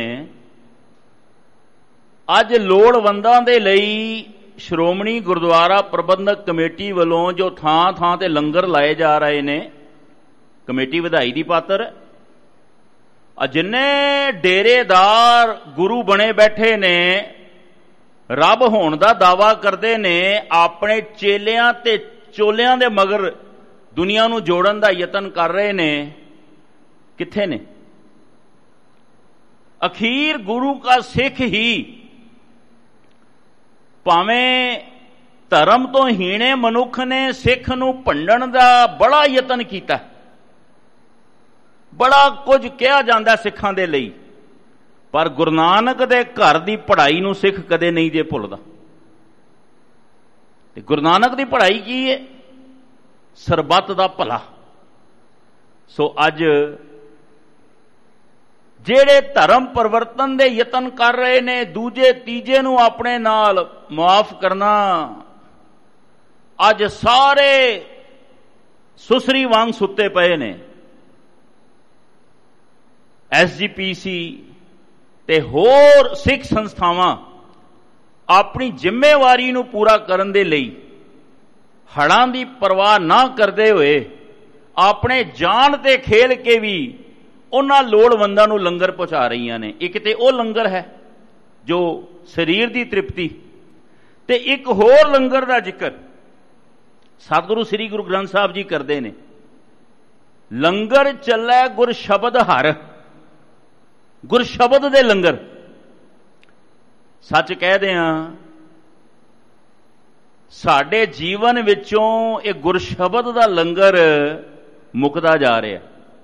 ਅੱਜ ਲੋੜਵੰਦਾਂ ਦੇ ਲਈ ਸ਼੍ਰੋਮਣੀ ਗੁਰਦੁਆਰਾ ਪ੍ਰਬੰਧਕ ਕਮੇਟੀ ਵੱਲੋਂ ਜੋ ਥਾਂ ਥਾਂ ਤੇ ਲੰਗਰ ਲਾਏ ਜਾ ਰਹੇ ਨੇ, ਕਮੇਟੀ ਵਧਾਈ ਦੀ ਪਾਤਰ। ਜਿੰਨੇ ਡੇਰੇਦਾਰ ਗੁਰੂ ਬਣੇ ਬੈਠੇ ਨੇ, ਰੱਬ ਹੋਣ ਦਾ ਦਾਵਾ ਕਰਦੇ ਨੇ, ਆਪਣੇ ਚੇਲਿਆਂ ਤੇ ਚੋਲਿਆਂ ਦੇ ਮਗਰ ਦੁਨੀਆ ਨੂੰ ਜੋੜਨ ਦਾ ਯਤਨ ਕਰ ਰਹੇ ਨੇ, ਕਿੱਥੇ ਨੇ? ਅਖੀਰ ਗੁਰੂ ਕਾ ਸਿੱਖ ਹੀ, ਭਾਵੇਂ ਧਰਮ ਤੋਂ ਹੀਣੇ ਮਨੁੱਖ ਨੇ ਸਿੱਖ ਨੂੰ ਭੰਡਣ ਦਾ ਬੜਾ ਯਤਨ ਕੀਤਾ, ਬੜਾ ਕੁਝ ਕਿਹਾ ਜਾਂਦਾ ਸਿੱਖਾਂ ਦੇ ਲਈ, ਪਰ ਗੁਰੂ ਨਾਨਕ ਦੇ ਘਰ ਦੀ ਪੜ੍ਹਾਈ ਨੂੰ ਸਿੱਖ ਕਦੇ ਨਹੀਂ ਜੇ ਭੁੱਲਦਾ। ਤੇ ਗੁਰੂ ਨਾਨਕ ਦੀ ਪੜ੍ਹਾਈ ਕੀ ਹੈ? ਸਰਬੱਤ ਦਾ ਭਲਾ। ਸੋ ਅੱਜ ਜਿਹੜੇ ਧਰਮ ਪਰਿਵਰਤਨ ਦੇ ਯਤਨ ਕਰ ਰਹੇ ਨੇ, ਦੂਜੇ ਤੀਜੇ ਨੂੰ ਆਪਣੇ ਨਾਲ ਮੁਆਫ ਕਰਨਾ, ਅੱਜ ਸਾਰੇ ਸੁਸਰੀ ਵਾਂਗ ਸੁੱਤੇ ਪਏ ਨੇ। SGPC ਤੇ ਹੋਰ ਸਿੱਖ ਸੰਸਥਾਵਾਂ ਆਪਣੀ ਜ਼ਿੰਮੇਵਾਰੀ ਨੂੰ ਪੂਰਾ ਕਰਨ ਦੇ ਲਈ ਹੜ੍ਹਾਂ ਦੀ ਪਰਵਾਹ ਨਾ ਕਰਦੇ ਹੋਏ, ਆਪਣੇ ਜਾਨ ਤੇ ਖੇਲ ਕੇ ਵੀ ਉਹਨਾਂ ਲੋੜਵੰਦਾਂ ਨੂੰ ਲੰਗਰ ਪਹੁੰਚਾ ਰਹੀਆਂ ਨੇ। ਇੱਕ ਤੇ ਉਹ ਲੰਗਰ ਹੈ ਜੋ ਸਰੀਰ ਦੀ ਤ੍ਰਿਪਤੀ, ਤੇ ਇੱਕ ਹੋਰ ਲੰਗਰ ਦਾ ਜ਼ਿਕਰ ਸਤਿਗੁਰੂ ਸ੍ਰੀ ਗੁਰੂ ਗ੍ਰੰਥ ਸਾਹਿਬ ਜੀ ਕਰਦੇ ਨੇ। ਲੰਗਰ ਚੱਲੈ ਗੁਰ ਸ਼ਬਦ ਹਰ, ਗੁਰ ਸ਼ਬਦ ਦੇ ਲੰਗਰ। ਸੱਚ ਕਹਿਦੇ ਹਾਂ, ਸਾਡੇ ਜੀਵਨ ਵਿੱਚੋਂ ਇਹ ਗੁਰ ਸ਼ਬਦ ਦਾ ਲੰਗਰ ਮੁੱਕਦਾ ਜਾ ਰਿਹਾ।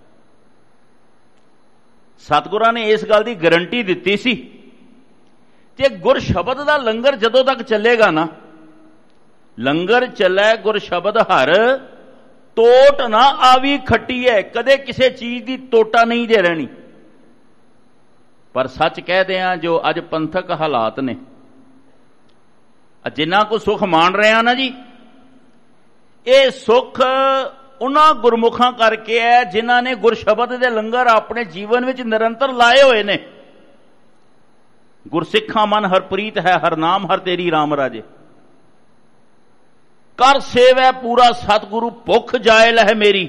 ਸਤਿਗੁਰਾਂ ਨੇ ਇਸ ਗੱਲ ਦੀ ਗਰੰਟੀ ਦਿੱਤੀ ਸੀ ਕਿ ਗੁਰ ਸ਼ਬਦ ਦਾ ਲੰਗਰ ਜਦੋਂ ਤੱਕ ਚੱਲੇਗਾ ਨਾ, ਲੰਗਰ ਚੱਲੈ ਗੁਰ ਸ਼ਬਦ ਹਰ, ਤੋਟ ਨਾ ਆਵੀ ਖੱਟੀ ਹੈ, ਕਦੇ ਕਿਸੇ ਚੀਜ਼ ਦੀ ਤੋਟਾ ਨਹੀਂ ਜੇ ਰਹਿਣੀ। ਪਰ ਸੱਚ ਕਹਿਦੇ ਆ, ਜੋ ਅੱਜ ਪੰਥਕ ਹਾਲਾਤ ਨੇ, ਜਿੰਨਾ ਕੋ ਸੁੱਖ ਮਾਣ ਰਹੇ ਆ ਨਾ ਜੀ, ਇਹ ਸੁੱਖ ਉਹਨਾਂ ਗੁਰਮੁਖਾਂ ਕਰਕੇ ਹੈ ਜਿਨ੍ਹਾਂ ਨੇ ਗੁਰਸ਼ਬਦ ਦੇ ਲੰਗਰ ਆਪਣੇ ਜੀਵਨ ਵਿੱਚ ਨਿਰੰਤਰ ਲਾਏ ਹੋਏ ਨੇ। ਗੁਰਸਿੱਖਾਂ ਮਨ ਹਰਪ੍ਰੀਤ ਹੈ, ਹਰ ਨਾਮ ਹਰ ਤੇਰੀ ਰਾਮ ਰਾਜੇ। ਕਰ ਸੇਵੈ ਪੂਰਾ ਸਤਿਗੁਰੂ, ਭੁੱਖ ਜਾਇ ਲਹਿ ਮੇਰੀ।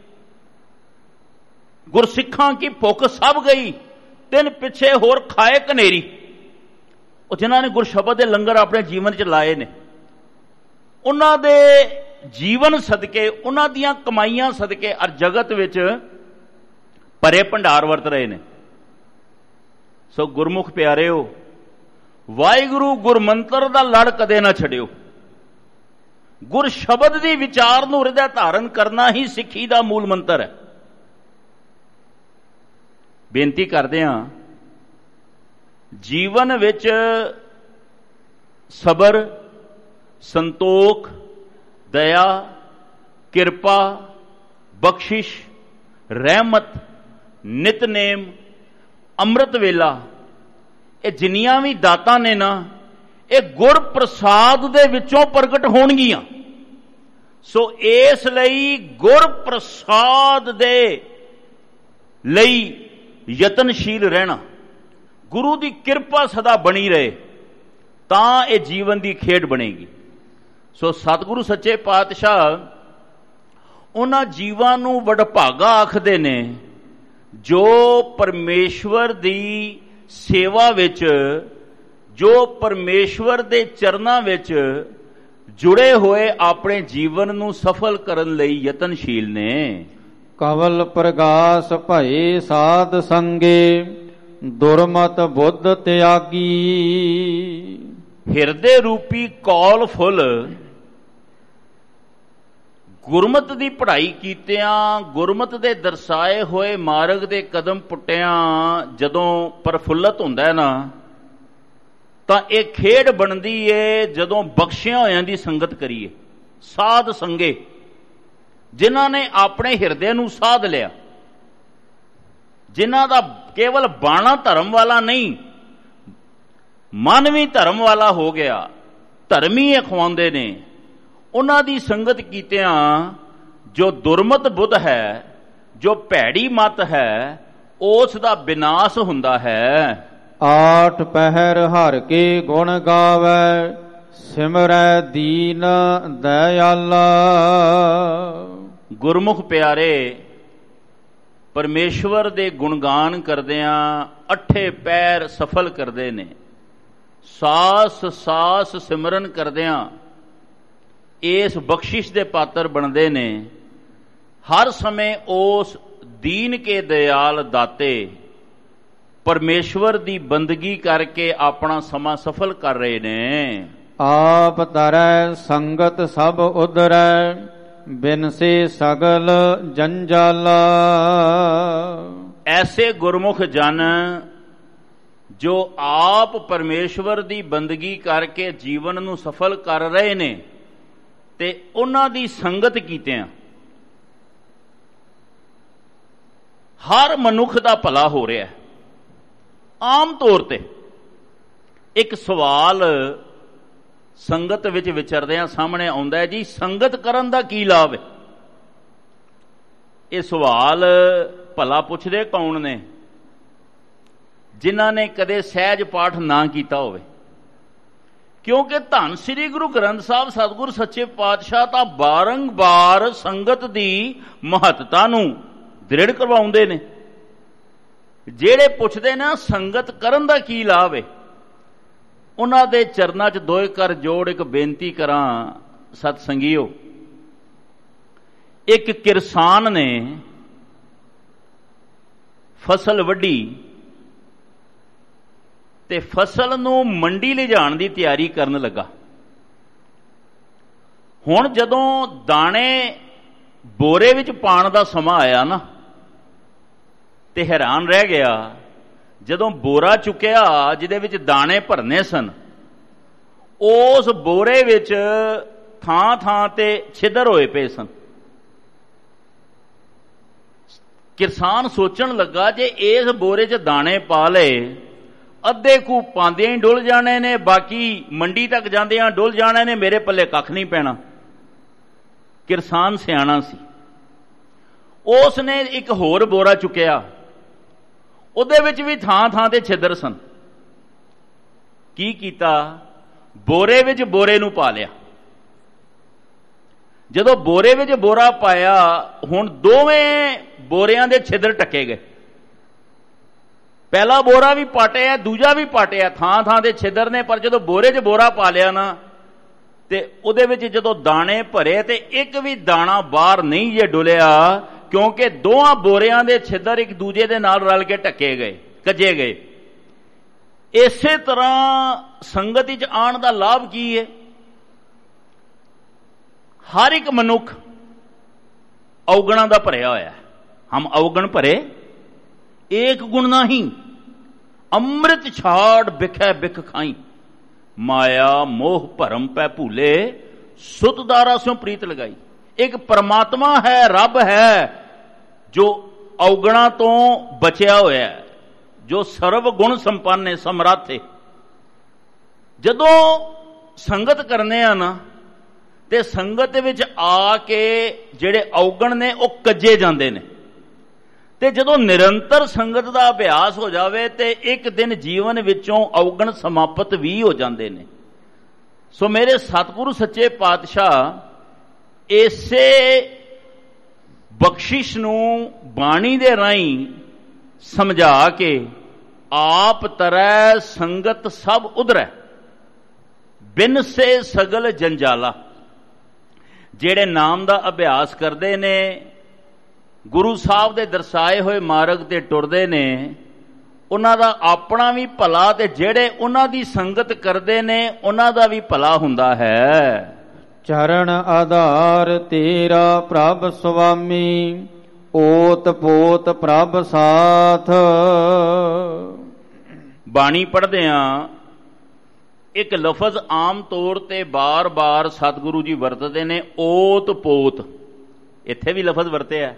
ਗੁਰਸਿੱਖਾਂ ਕੀ ਭੁੱਖ ਸਭ ਗਈ, ਤਿੰਨ ਪਿੱਛੇ ਹੋਰ ਖਾਏ ਕਨੇਰੀ। ਉਹ ਜਿਨ੍ਹਾਂ ਨੇ ਗੁਰਸ਼ਬਦ ਦੇ ਲੰਗਰ ਆਪਣੇ ਜੀਵਨ 'ਚ ਲਾਏ ਨੇ, ਉਹਨਾਂ ਦੇ ਜੀਵਨ ਸਦਕੇ, ਉਹਨਾਂ ਦੀਆਂ ਕਮਾਈਆਂ ਸਦਕੇ ਅਰ ਜਗਤ ਵਿੱਚ ਭਰੇ ਭੰਡਾਰ ਵਰਤ ਰਹੇ ਨੇ। ਸੋ ਗੁਰਮੁਖ ਪਿਆਰਿਓ, ਵਾਹਿਗੁਰੂ ਗੁਰਮੰਤਰ ਦਾ ਲੜ ਕਦੇ ਨਾ ਛੱਡਿਓ। ਗੁਰ ਸ਼ਬਦ ਦੀ ਵਿਚਾਰ ਨੂੰ ਹਿਰਦੇ ਧਾਰਨ ਕਰਨਾ ਹੀ ਸਿੱਖੀ ਦਾ ਮੂਲ ਮੰਤਰ ਹੈ। ਬੇਨਤੀ ਕਰਦੇ ਹਾਂ, ਜੀਵਨ ਵਿੱਚ ਸਬਰ, ਸੰਤੋਖ, ਦਇਆ, ਕਿਰਪਾ, ਬਖਸ਼ਿਸ਼, ਰਹਿਮਤ, ਨਿਤਨੇਮ, ਅੰਮ੍ਰਿਤ ਵੇਲਾ, ਇਹ ਜਿੰਨੀਆਂ ਵੀ ਦਾਤਾਂ ਨੇ ਨਾ, ਇਹ ਗੁਰ ਪ੍ਰਸਾਦ ਦੇ ਵਿੱਚੋਂ ਪ੍ਰਗਟ ਹੋਣਗੀਆਂ। ਸੋ ਇਸ ਲਈ ਗੁਰ ਪ੍ਰਸਾਦ ਦੇ ਲਈ ਯਤਨਸ਼ੀਲ ਰਹਿਣਾ, ਗੁਰੂ ਦੀ ਕਿਰਪਾ ਸਦਾ ਬਣੀ ਰਹੇ, ਤਾਂ ਇਹ ਜੀਵਨ ਦੀ ਖੇਡ ਬਣੇਗੀ। ਸੋ ਸਤਿਗੁਰੂ ਸੱਚੇ ਪਾਤਸ਼ਾਹ ਉਹਨਾਂ ਜੀਵਾਂ ਨੂੰ ਵਡਭਾਗਾ ਆਖਦੇ ਨੇ ਜੋ ਪਰਮੇਸ਼ਵਰ ਦੀ ਸੇਵਾ ਵਿੱਚ, ਜੋ ਪਰਮੇਸ਼ਵਰ ਦੇ ਚਰਨਾਂ ਵਿੱਚ ਜੁੜੇ ਹੋਏ ਆਪਣੇ ਜੀਵਨ ਨੂੰ ਸਫਲ ਕਰਨ ਲਈ ਯਤਨਸ਼ੀਲ ਨੇ। ਕਵਲ ਪ੍ਰਗਾਸ ਭਏ ਸਾਧ ਸੰਗੇ, ਦੁਰਮਤ ਬੁੱਧ ਤਿਆਗੀ। ਹਿਰਦੇ ਰੂਪੀ ਕੌਲ ਫੁੱਲ ਗੁਰਮਤਿ ਦੀ ਪੜ੍ਹਾਈ ਕੀਤਿਆਂ, ਗੁਰਮਤਿ ਦੇ ਦਰਸਾਏ ਹੋਏ ਮਾਰਗ ਦੇ ਕਦਮ ਪੁੱਟਿਆਂ ਜਦੋਂ ਪ੍ਰਫੁੱਲਤ ਹੁੰਦਾ ਹੈ ਨਾ, ਤਾਂ ਇਹ ਖੇਡ ਬਣਦੀ ਏ ਜਦੋਂ ਬਖਸ਼ਿਆਂ ਹੋਇਆਂ ਦੀ ਸੰਗਤ ਕਰੀਏ। ਸਾਧ ਸੰਗੇ, ਜਿਨ੍ਹਾਂ ਨੇ ਆਪਣੇ ਹਿਰਦੇ ਨੂੰ ਸਾਧ ਲਿਆ, ਜਿਨ੍ਹਾਂ ਦਾ ਕੇਵਲ ਬਾਣਾ ਧਰਮ ਵਾਲਾ ਨਹੀਂ, ਮਨ ਵੀ ਧਰਮ ਵਾਲਾ ਹੋ ਗਿਆ, ਧਰਮੀ ਅਖਵਾਉਂਦੇ ਨੇ, ਉਹਨਾਂ ਦੀ ਸੰਗਤ ਕੀਤਿਆਂ ਜੋ ਦੁਰਮਤ ਬੁੱਧ ਹੈ, ਜੋ ਭੈੜੀ ਮਤ ਹੈ, ਉਸ ਦਾ ਵਿਨਾਸ਼ ਹੁੰਦਾ ਹੈ। ਆਠ ਪਹਿਰ ਹਰ ਕੇ ਗੁਣ ਗਾਵੈ, ਸਿਮਰੈ ਦੀਨ ਦਇਆਲਾ। ਗੁਰਮੁਖ ਪਿਆਰੇ ਪਰਮੇਸ਼ਵਰ ਦੇ ਗੁਣਗਾਨ ਕਰਦਿਆਂ ਅੱਠੇ ਪੈਰ ਸਫਲ ਕਰਦੇ ਨੇ, ਸਾਸ ਸਾਸ ਸਿਮਰਨ ਕਰਦਿਆਂ ਇਸ ਬਖਸ਼ਿਸ਼ ਦੇ ਪਾਤਰ ਬਣਦੇ ਨੇ। ਹਰ ਸਮੇਂ ਉਸ ਦੀਨ ਕੇ ਦਇਆਲ ਦਾਤੇ ਪਰਮੇਸ਼ਵਰ ਦੀ ਬੰਦਗੀ ਕਰਕੇ ਆਪਣਾ ਸਮਾਂ ਸਫਲ ਕਰ ਰਹੇ ਨੇ। ਆਪ ਤਰੈ ਸੰਗਤ ਸਭ ਉਧਰੈ, ਬਿਨ ਸੇ ਸਗਲ ਜੰਜਾਲਾ। ਐਸੇ ਗੁਰਮੁਖ ਜਨ ਜੋ ਆਪ ਪਰਮੇਸ਼ਵਰ ਦੀ ਬੰਦਗੀ ਕਰਕੇ ਜੀਵਨ ਨੂੰ ਸਫਲ ਕਰ ਰਹੇ ਨੇ ਤੇ ਉਹਨਾਂ ਦੀ ਸੰਗਤ ਕੀਤਿਆਂ ਹਰ ਮਨੁੱਖ ਦਾ ਭਲਾ ਹੋ ਰਿਹਾ ਹੈ। ਆਮ ਤੌਰ ਤੇ ਇੱਕ ਸਵਾਲ ਸੰਗਤ ਵਿੱਚ ਵਿਚਰਦਿਆਂ ਸਾਹਮਣੇ ਆਉਂਦਾ ਹੈ, ਜੀ ਸੰਗਤ ਕਰਨ ਦਾ ਕੀ ਲਾਭ ਹੈ? ਇਹ ਸਵਾਲ ਭਲਾ ਪੁੱਛਦੇ ਕੌਣ ਨੇ? ਜਿਨ੍ਹਾਂ ਨੇ ਕਦੇ ਸਹਿਜ ਪਾਠ ਨਾ ਕੀਤਾ ਹੋਵੇ। ਕਿਉਂਕਿ ਧੰਨ ਸ੍ਰੀ ਗੁਰੂ ਗ੍ਰੰਥ ਸਾਹਿਬ ਸਤਿਗੁਰ ਸੱਚੇ ਪਾਤਸ਼ਾਹ ਤਾਂ ਬਾਰੰਬਾਰ ਸੰਗਤ ਦੀ ਮਹੱਤਤਾ ਨੂੰ ਦ੍ਰਿੜ ਕਰਵਾਉਂਦੇ ਨੇ। ਜਿਹੜੇ ਪੁੱਛਦੇ ਨਾ ਸੰਗਤ ਕਰਨ ਦਾ ਕੀ ਲਾਭ ਹੈ, ਉਹਨਾਂ ਦੇ ਚਰਨਾਂ 'ਚ ਦੋਏ ਕਰ ਜੋੜ ਇੱਕ ਬੇਨਤੀ ਕਰਾਂ ਸਤ ਸੰਗੀਓ। ਇੱਕ ਕਿਰਸਾਨ ਨੇ ਫਸਲ ਵੱਢੀ ਤੇ ਫਸਲ ਨੂੰ ਮੰਡੀ ਲਿਜਾਣ ਦੀ ਤਿਆਰੀ ਕਰਨ ਲੱਗਾ। ਹੁਣ ਜਦੋਂ ਦਾਣੇ ਬੋਰੇ ਵਿੱਚ ਪਾਉਣ ਦਾ ਸਮਾਂ ਆਇਆ ਨਾ, ਤੇ ਹੈਰਾਨ ਰਹਿ ਗਿਆ। ਜਦੋਂ ਬੋਰਾ ਚੁੱਕਿਆ ਜਿਹਦੇ ਵਿੱਚ ਦਾਣੇ ਭਰਨੇ ਸਨ, ਉਸ ਬੋਰੇ ਵਿੱਚ ਥਾਂ ਥਾਂ ਤੇ ਛਿੱਦਰ ਹੋਏ ਪਏ ਸਨ। ਕਿਸਾਨ ਸੋਚਣ ਲੱਗਾ, ਜੇ ਇਸ ਬੋਰੇ 'ਚ ਦਾਣੇ ਪਾ ਲਏ, ਅੱਧੇ ਕੁ ਪਾਉਂਦਿਆਂ ਹੀ ਡੁੱਲ ਜਾਣੇ ਨੇ, ਬਾਕੀ ਮੰਡੀ ਤੱਕ ਜਾਂਦਿਆਂ ਡੁੱਲ ਜਾਣੇ ਨੇ, ਮੇਰੇ ਪੱਲੇ ਕੱਖ ਨਹੀਂ ਪੈਣਾ। ਕਿਸਾਨ ਸਿਆਣਾ ਸੀ, ਉਸ ਨੇ ਇੱਕ ਹੋਰ ਬੋਰਾ ਚੁੱਕਿਆ, ਉਹਦੇ ਵਿੱਚ ਵੀ ਥਾਂ ਥਾਂ ਤੇ ਛਿੱਦਰ ਸਨ। ਕੀ ਕੀਤਾ? ਬੋਰੇ ਵਿੱਚ ਬੋਰੇ ਨੂੰ ਪਾ ਲਿਆ। ਜਦੋਂ ਬੋਰੇ ਵਿੱਚ ਬੋਰਾ ਪਾਇਆ, ਹੁਣ ਦੋਵੇਂ ਬੋਰਿਆਂ ਦੇ ਛਿੱਦਰ ਟੱਕੇ ਗਏ। ਪਹਿਲਾ ਬੋਰਾ ਵੀ ਪਾਟਿਆ, ਦੂਜਾ ਵੀ ਪਾਟਿਆ, ਥਾਂ ਥਾਂ ਤੇ ਛਿੱਦਰ ਨੇ। ਪਰ ਜਦੋਂ ਬੋਰੇ 'ਚ ਬੋਰਾ ਪਾ ਲਿਆ ਨਾ, ਤੇ ਉਹਦੇ ਵਿੱਚ ਜਦੋਂ ਦਾਣੇ ਭਰੇ ਤੇ ਇੱਕ ਵੀ ਦਾਣਾ ਬਾਹਰ ਨਹੀਂ ਜੇ ਡੁੱਲਿਆ, ਕਿਉਂਕਿ ਦੋਹਾਂ ਬੋਰਿਆਂ ਦੇ ਛਿੱਦਰ ਇੱਕ ਦੂਜੇ ਦੇ ਨਾਲ ਰਲ ਕੇ ਢੱਕੇ ਗਏ, ਕੱਜੇ ਗਏ। ਇਸੇ ਤਰ੍ਹਾਂ ਸੰਗਤ ਵਿੱਚ ਆਉਣ ਦਾ ਲਾਭ ਕੀ ਹੈ? ਹਰ ਇੱਕ ਮਨੁੱਖ ਔਗਣਾਂ ਦਾ ਭਰਿਆ ਹੋਇਆ ਹੈ। ਹਮ ਔਗਣ ਭਰੇ ਏਕ ਗੁਣ ਨਾਹੀਂ, ਅੰਮ੍ਰਿਤ ਛਾੜ ਬਿਖੈ ਬਿਖ ਖਾਈ, ਮਾਇਆ ਮੋਹ ਭਰਮ ਪੈ ਭੂਲੇ, ਸੁਤ ਦਾਰਾ ਸਿਉ ਪ੍ਰੀਤ ਲਗਾਈ। ਇੱਕ ਪਰਮਾਤਮਾ ਹੈ, ਰੱਬ ਹੈ, ਜੋ ਔਗਣਾਂ ਤੋਂ ਬਚਿਆ ਹੋਇਆ ਹੈ, ਜੋ ਸਰਵ ਗੁਣ ਸੰਪੰਨ ਹੈ, ਸਮਰੱਥ ਹੈ। ਜਦੋਂ ਸੰਗਤ ਕਰਨੇ ਆ ਨਾ, ਤੇ ਸੰਗਤ ਵਿੱਚ ਆ ਕੇ ਜਿਹੜੇ ਔਗਣ ਨੇ ਉਹ ਕੱਜੇ ਜਾਂਦੇ ਨੇ। ਤੇ ਜਦੋਂ ਨਿਰੰਤਰ ਸੰਗਤ ਦਾ ਅਭਿਆਸ ਹੋ ਜਾਵੇ ਤੇ ਇੱਕ ਦਿਨ ਜੀਵਨ ਵਿੱਚੋਂ ਔਗਣ ਸਮਾਪਤ ਵੀ ਹੋ ਜਾਂਦੇ ਨੇ। ਸੋ ਮੇਰੇ ਸਤਿਗੁਰੂ ਸੱਚੇ ਪਾਤਸ਼ਾਹ ਇਸੇ ਬਖਸ਼ਿਸ਼ ਨੂੰ ਬਾਣੀ ਦੇ ਰਾਹੀਂ ਸਮਝਾ ਕੇ, ਆਪ ਤਰੈ ਸੰਗਤ ਸਭ ਉਧਰੈ, ਬਿਨ ਸੇ ਸਗਲ ਜੰਜਾਲਾ। ਜਿਹੜੇ ਨਾਮ ਦਾ ਅਭਿਆਸ ਕਰਦੇ ਨੇ, ਗੁਰੂ ਸਾਹਿਬ ਦੇ ਦਰਸਾਏ ਹੋਏ ਮਾਰਗ ਤੇ ਟੁਰਦੇ ਨੇ, ਉਹਨਾਂ ਦਾ ਆਪਣਾ ਵੀ ਭਲਾ, ਤੇ ਜਿਹੜੇ ਉਹਨਾਂ ਦੀ ਸੰਗਤ ਕਰਦੇ ਨੇ ਉਹਨਾਂ ਦਾ ਵੀ ਭਲਾ ਹੁੰਦਾ ਹੈ। ਚਰਨ ਆਧਾਰ ਤੇਰਾ ਪ੍ਰਭ ਸੁਆਮੀ, ਓਤ ਪੋਤ ਪ੍ਰਭ ਸਾਥ। ਬਾਣੀ ਪੜ੍ਹਦਿਆਂ ਇੱਕ ਲਫ਼ਜ਼ ਆਮ ਤੌਰ ਤੇ ਬਾਰ-ਬਾਰ ਸਤਿਗੁਰੂ ਜੀ ਵਰਤਦੇ ਨੇ, ਓਤ ਪੋਤ। ਇੱਥੇ ਵੀ ਲਫ਼ਜ਼ ਵਰਤਿਆ।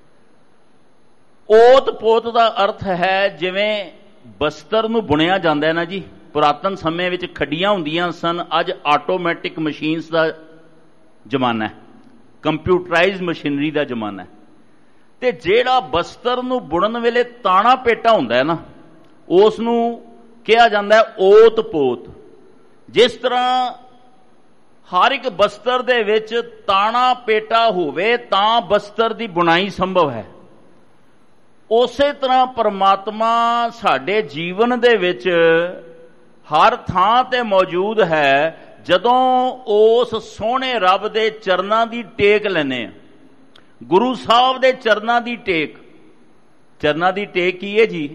ਓਤ ਪੋਤ ਦਾ ਅਰਥ ਹੈ ਜਿਵੇਂ ਬਸਤਰ ਨੂੰ ਬੁਣਿਆ ਜਾਂਦਾ ਹੈ ਨਾ ਜੀ। ਪੁਰਾਤਨ ਸਮੇਂ ਵਿੱਚ ਖੱਡੀਆਂ ਹੁੰਦੀਆਂ ਸਨ, ਅੱਜ ਆਟੋਮੈਟਿਕ ਮਸ਼ੀਨਸ ਦਾ ਜ਼ਮਾਨਾ ਹੈ, ਕੰਪਿਊਟਰਾਈਜ਼ਡ ਮਸ਼ੀਨਰੀ ਦਾ ਜ਼ਮਾਨਾ ਹੈ। ਤੇ ਜਿਹੜਾ ਬਸਤਰ ਨੂੰ ਬੁਣਨ ਵੇਲੇ ਤਾਣਾ ਪੇਟਾ ਹੁੰਦਾ ਹੈ ਨਾ, ਉਸ ਨੂੰ ਕਿਹਾ ਜਾਂਦਾ ਹੈ ਓਤ ਪੋਤ। ਜਿਸ ਤਰ੍ਹਾਂ ਹਰ ਇੱਕ ਬਸਤਰ ਦੇ ਵਿੱਚ ਤਾਣਾ ਪੇਟਾ ਹੋਵੇ ਤਾਂ ਬਸਤਰ ਦੀ ਬੁਣਾਈ ਸੰਭਵ ਹੈ, ਉਸੇ ਤਰ੍ਹਾਂ ਪਰਮਾਤਮਾ ਸਾਡੇ ਜੀਵਨ ਦੇ ਵਿੱਚ ਹਰ ਥਾਂ ਤੇ ਮੌਜੂਦ ਹੈ। ਜਦੋਂ ਉਸ ਸੋਹਣੇ ਰੱਬ ਦੇ ਚਰਨਾਂ ਦੀ ਟੇਕ ਲੈਂਦੇ ਹਾਂ, ਗੁਰੂ ਸਾਹਿਬ ਦੇ ਚਰਨਾਂ ਦੀ ਟੇਕ। ਚਰਨਾਂ ਦੀ ਟੇਕ ਕੀ ਹੈ ਜੀ?